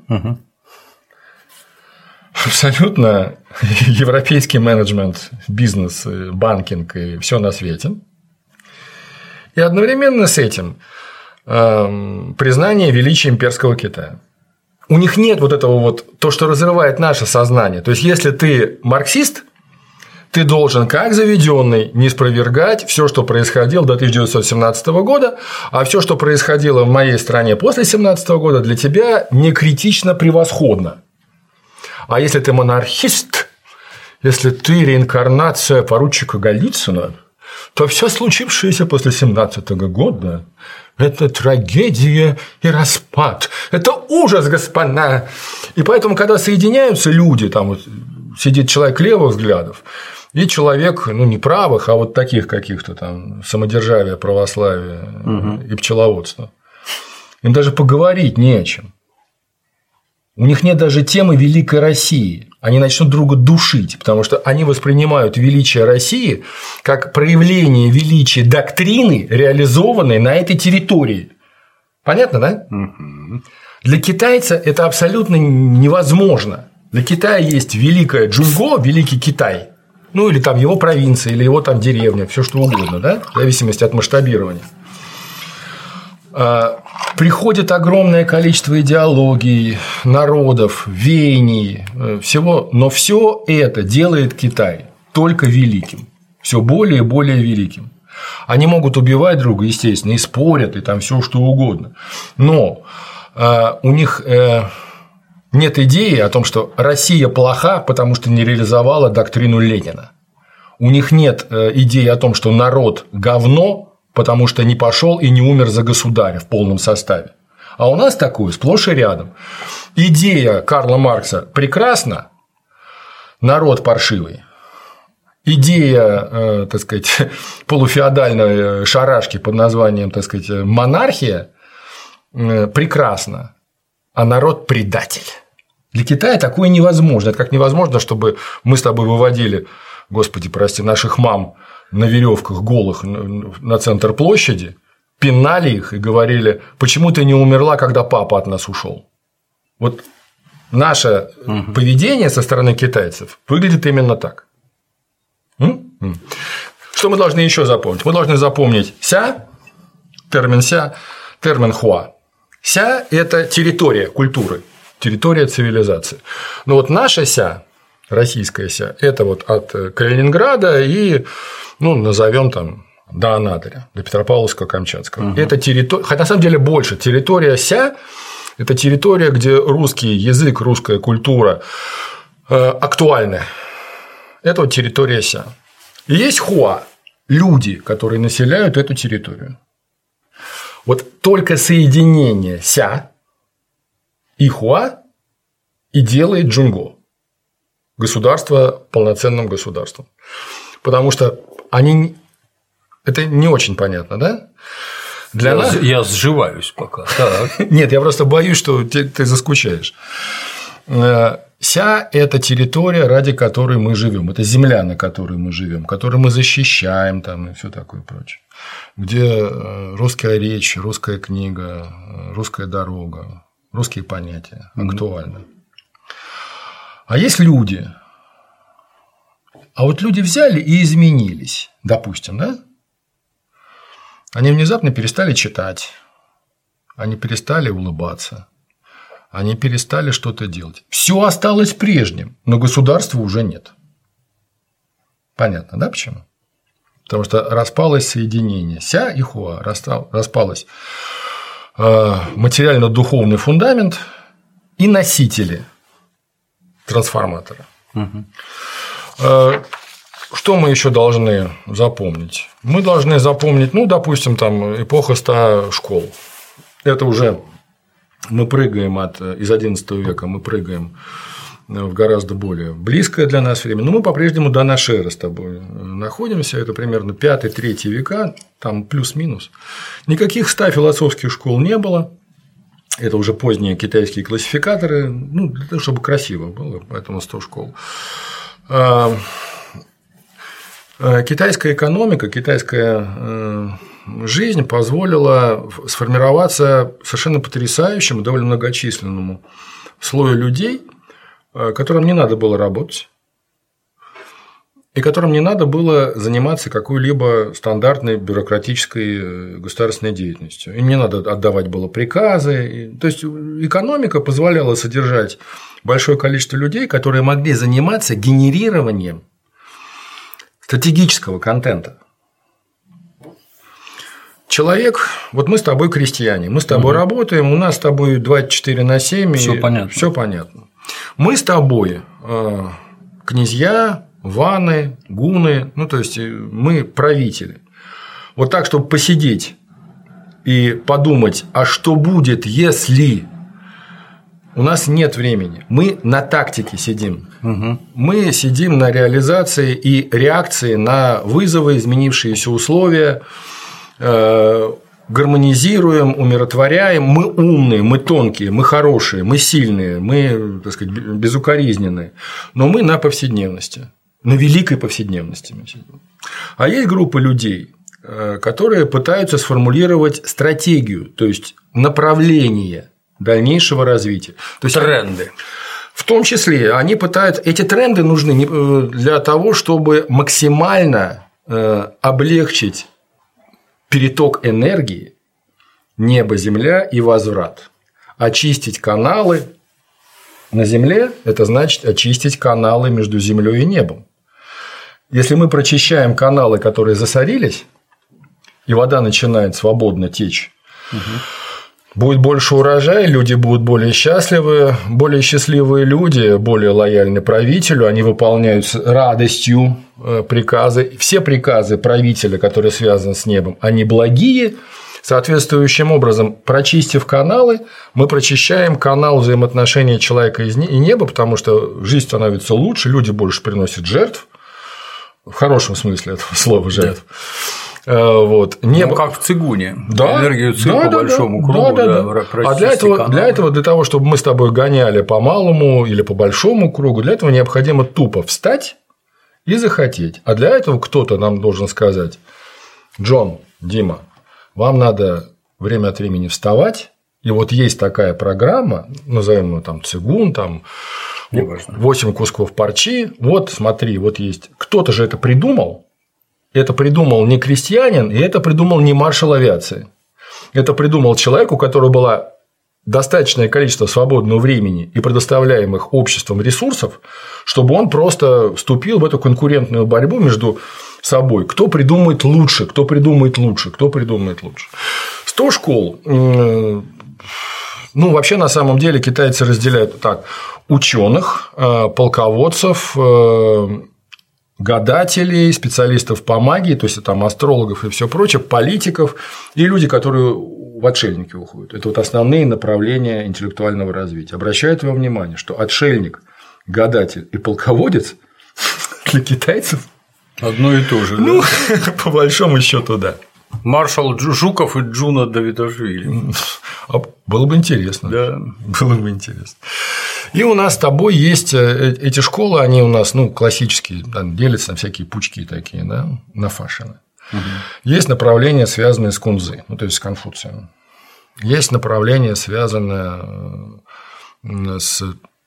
абсолютно европейский менеджмент, бизнес, банкинг и все на свете. И одновременно с этим признание величия имперского Китая. У них нет вот этого вот, то, что разрывает наше сознание. То есть, если ты марксист, ты должен, как заведенный, не спровергать все, что происходило до 1917 года, а все, что происходило в моей стране после 1917 года, для тебя не критично превосходно. А если ты монархист, если ты реинкарнация поручика Голицына, то все случившееся после 1917 года – это трагедия и распад, это ужас, господа. И поэтому, когда соединяются люди, там вот сидит человек левых взглядов и человек, ну, не правых, а вот таких каких-то там самодержавия, православия и пчеловодства, им даже поговорить не о чем. У них нет даже темы великой России. Они начнут друга душить, потому что они воспринимают величие России как проявление величия доктрины, реализованной на этой территории. Понятно, да? Для китайца это абсолютно невозможно. Для Китая есть великая Джунго, великий Китай. Ну, или там его провинция, или его там деревня, все что угодно, да? В зависимости от масштабирования. Приходит огромное количество идеологий, народов, веяний, всего, но все это делает Китай только великим, все более и более великим. Они могут убивать друга, естественно, и спорят, и там все что угодно, но у них нет идеи о том, что Россия плоха, потому что не реализовала доктрину Ленина. У них нет идеи о том, что народ говно, потому что не пошел и не умер за государя в полном составе. А у нас такое сплошь и рядом. Идея Карла Маркса прекрасна, народ паршивый. Идея, так сказать, полуфеодальной шарашки под названием, так сказать, монархия прекрасна, а народ предатель. Для Китая такое невозможно. Это как невозможно, чтобы мы с тобой выводили, господи, прости, наших мам на веревках голых на центр площади, пинали их и говорили: почему ты не умерла, когда папа от нас ушел? Вот наше поведение со стороны китайцев выглядит именно так. Что мы должны еще запомнить? Мы должны запомнить ся, термин хуа. Ся – это территория культуры, территория цивилизации. Но вот наша ся, российская ся, это вот от Калининграда и, ну, назовем там до Анадыря, до Петропавловска-Камчатского. Это территория, хотя на самом деле больше. Территория ся – это территория, где русский язык, русская культура актуальны. Это вот территория ся. И есть хуа – люди, которые населяют эту территорию. Вот только соединение ся и хуа и делает Джунго государство полноценным государством. Потому что они… Это не очень понятно, да? Для нас… Я сживаюсь пока. Нет, я просто боюсь, что ты заскучаешь. Ся – это территория, ради которой мы живем. Это земля, на которой мы живем, которую мы защищаем там, и все такое прочее. Где русская речь, русская книга, русская дорога, русские понятия актуальны. А есть люди. А вот люди взяли и изменились, допустим, да? Они внезапно перестали читать, они перестали улыбаться, они перестали что-то делать. Все осталось прежним, но государства уже нет. Понятно, да, почему? Потому что распалось соединение ся и хуа, распалось материально-духовный фундамент и носители трансформатора. Что мы еще должны запомнить? Мы должны запомнить, ну, допустим, там эпоха 100 школ. Это уже мы прыгаем из XI века, мы прыгаем в гораздо более близкое для нас время. Но мы по-прежнему до нашей эры с тобой находимся. Это примерно 5-3 века, там плюс-минус. Никаких 100 философских школ не было. Это уже поздние китайские классификаторы, ну, для того, чтобы красиво было, поэтому 100 школ. Китайская экономика, китайская жизнь позволила сформироваться совершенно потрясающему, довольно многочисленному слою людей, которым не надо было работать, и которым не надо было заниматься какой-либо стандартной бюрократической государственной деятельностью. Им не надо отдавать было приказы. То есть экономика позволяла содержать большое количество людей, которые могли заниматься генерированием стратегического контента. Человек, вот мы с тобой крестьяне, мы с тобой работаем, у нас с тобой 24/7. Все понятно. Все понятно. Мы с тобой князья, ваны, гуны, ну, то есть мы правители. Вот так, чтобы посидеть и подумать, а что будет, если… У нас нет времени. Мы на тактике сидим. Мы сидим на реализации и реакции на вызовы, изменившиеся условия, гармонизируем, умиротворяем. Мы умные, мы тонкие, мы хорошие, мы сильные, мы, так сказать, безукоризненные. Но мы на повседневности, на великой повседневности мы сидим. А есть группа людей, которые пытаются сформулировать стратегию, то есть направление дальнейшего развития. То есть тренды. В том числе они пытаются… Эти тренды нужны для того, чтобы максимально облегчить переток энергии, небо, земля и возврат. Очистить каналы на земле – это значит очистить каналы между землей и небом. Если мы прочищаем каналы, которые засорились, и вода начинает свободно течь, будет больше урожая, люди будут более счастливы, более счастливые люди, более лояльны правителю, они выполняют с радостью приказы. Все приказы правителя, которые связаны с небом, они благие. Соответствующим образом, прочистив каналы, мы прочищаем канал взаимоотношений человека и неба, потому что жизнь становится лучше, люди больше приносят жертв, в хорошем смысле этого слова жертв. Вот. Небо… Ну, как в цигуне. Да, энергию ци по большому кругу. А для того, чтобы мы с тобой гоняли по малому или по большому кругу, для этого необходимо тупо встать и захотеть. А для этого кто-то нам должен сказать: Джон, Дима, вам надо время от времени вставать, и вот есть такая программа, назовем ее там цигун, там 8 кусков парчи, вот смотри, вот есть. Кто-то же это придумал. Это придумал не крестьянин, и это придумал не маршал авиации. Это придумал человек, у которого было достаточное количество свободного времени и предоставляемых обществом ресурсов, чтобы он просто вступил в эту конкурентную борьбу между собой. Кто придумает лучше, кто придумает лучше, кто придумает лучше. 100 школ. Ну, вообще, на самом деле, китайцы разделяют так: ученых, полководцев, гадателей, специалистов по магии, то есть там астрологов и все прочее, политиков и люди, которые в отшельники уходят. Это вот основные направления интеллектуального развития. Обращаю твое внимание, что отшельник, гадатель и полководец для китайцев одно и то же. Ну, по большому счету, да. Маршал Жуков и Джуна Давидашвили. Было бы интересно. Да. Было бы интересно. И у нас с тобой есть эти школы, они у нас, ну, классические, там, делятся на всякие пучки такие, да, на фашины. Есть направления, связанные с кунцзы, ну, то есть с Конфуцием. Есть направление, связанное с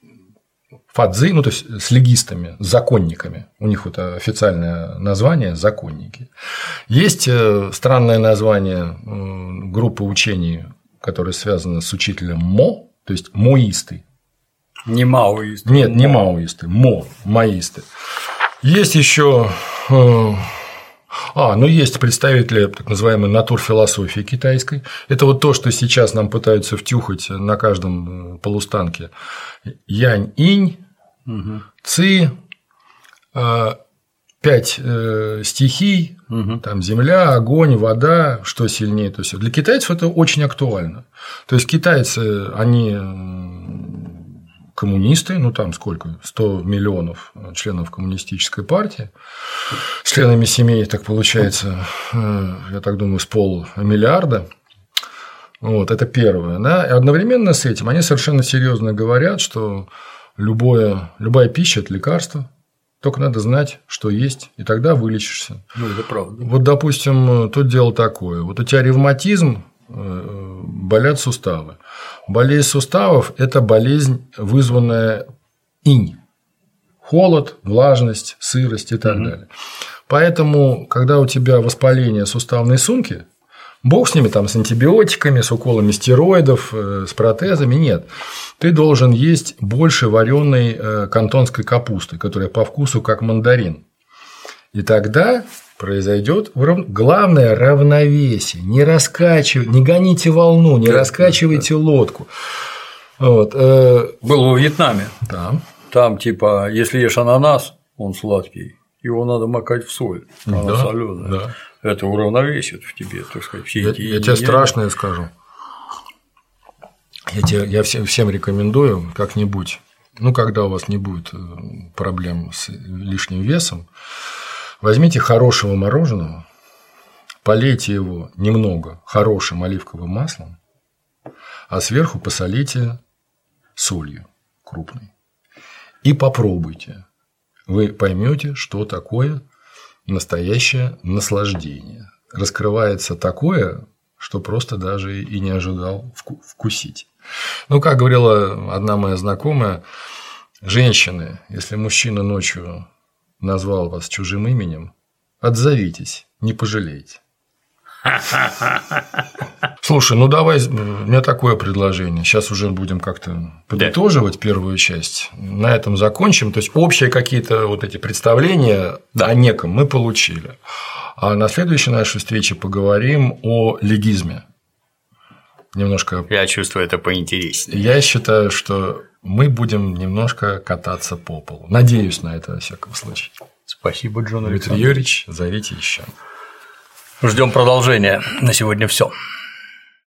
фадзи, ну, то есть с легистами, с законниками. У них вот официальное название – законники. Есть странное название группы учений, которые связаны с учителем Мо, то есть моисты. Не маоисты. Нет, не маоисты, маоисты. Есть еще… есть представители так называемой натурфилософии китайской. Это вот то, что сейчас нам пытаются втюхать на каждом полустанке. Янь-инь, ци, 5 стихий, там земля, огонь, вода, что сильнее, то есть для китайцев это очень актуально. То есть китайцы, они коммунисты, ну там сколько, 100 миллионов членов коммунистической партии, членами семей, так получается, я так думаю, с полмиллиарда. Вот, это первое. Да? И одновременно с этим они совершенно серьезно говорят, что любая пища – это лекарство. Только надо знать, что есть, и тогда вылечишься. Ну, это правда. Вот, допустим, тут дело такое. Вот у тебя ревматизм, болят суставы. Болезнь суставов – это болезнь, вызванная инь. Холод, влажность, сырость и так далее. Поэтому, когда у тебя воспаление суставной сумки, бог с ними, там, с антибиотиками, с уколами стероидов, с протезами, нет. Ты должен есть больше вареной кантонской капусты, которая по вкусу как мандарин. И тогда произойдет главное равновесие. Не раскачивайте, не гоните волну, не раскачивайте лодку. Вот. Был во Вьетнаме. Да. Там, типа, если ешь ананас, он сладкий, его надо макать в соль, она солёная. Да. Это уравновесит в тебе, так сказать, все эти. Я тебе страшное скажу. Я всем рекомендую как-нибудь, ну, когда у вас не будет проблем с лишним весом, возьмите хорошего мороженого, полейте его немного хорошим оливковым маслом, а сверху посолите солью крупной. И попробуйте. Вы поймете, что такое настоящее наслаждение. Раскрывается такое, что просто даже и не ожидал вкусить. Ну, как говорила одна моя знакомая, женщины, если мужчина ночью назвал вас чужим именем, отзовитесь, не пожалеете. Слушай, ну давай, у меня такое предложение. Сейчас уже будем как-то подытоживать первую часть. На этом закончим. То есть общие какие-то вот эти представления о неком мы получили. А на следующей нашей встрече поговорим о легизме. Немножко. Я чувствую, это поинтереснее. Я считаю, что мы будем немножко кататься по полу. Надеюсь на это, во всяком случае. Спасибо, Джон Александрович. Дмитрий Юрьевич, зовите еще. Ждем продолжения. На сегодня все.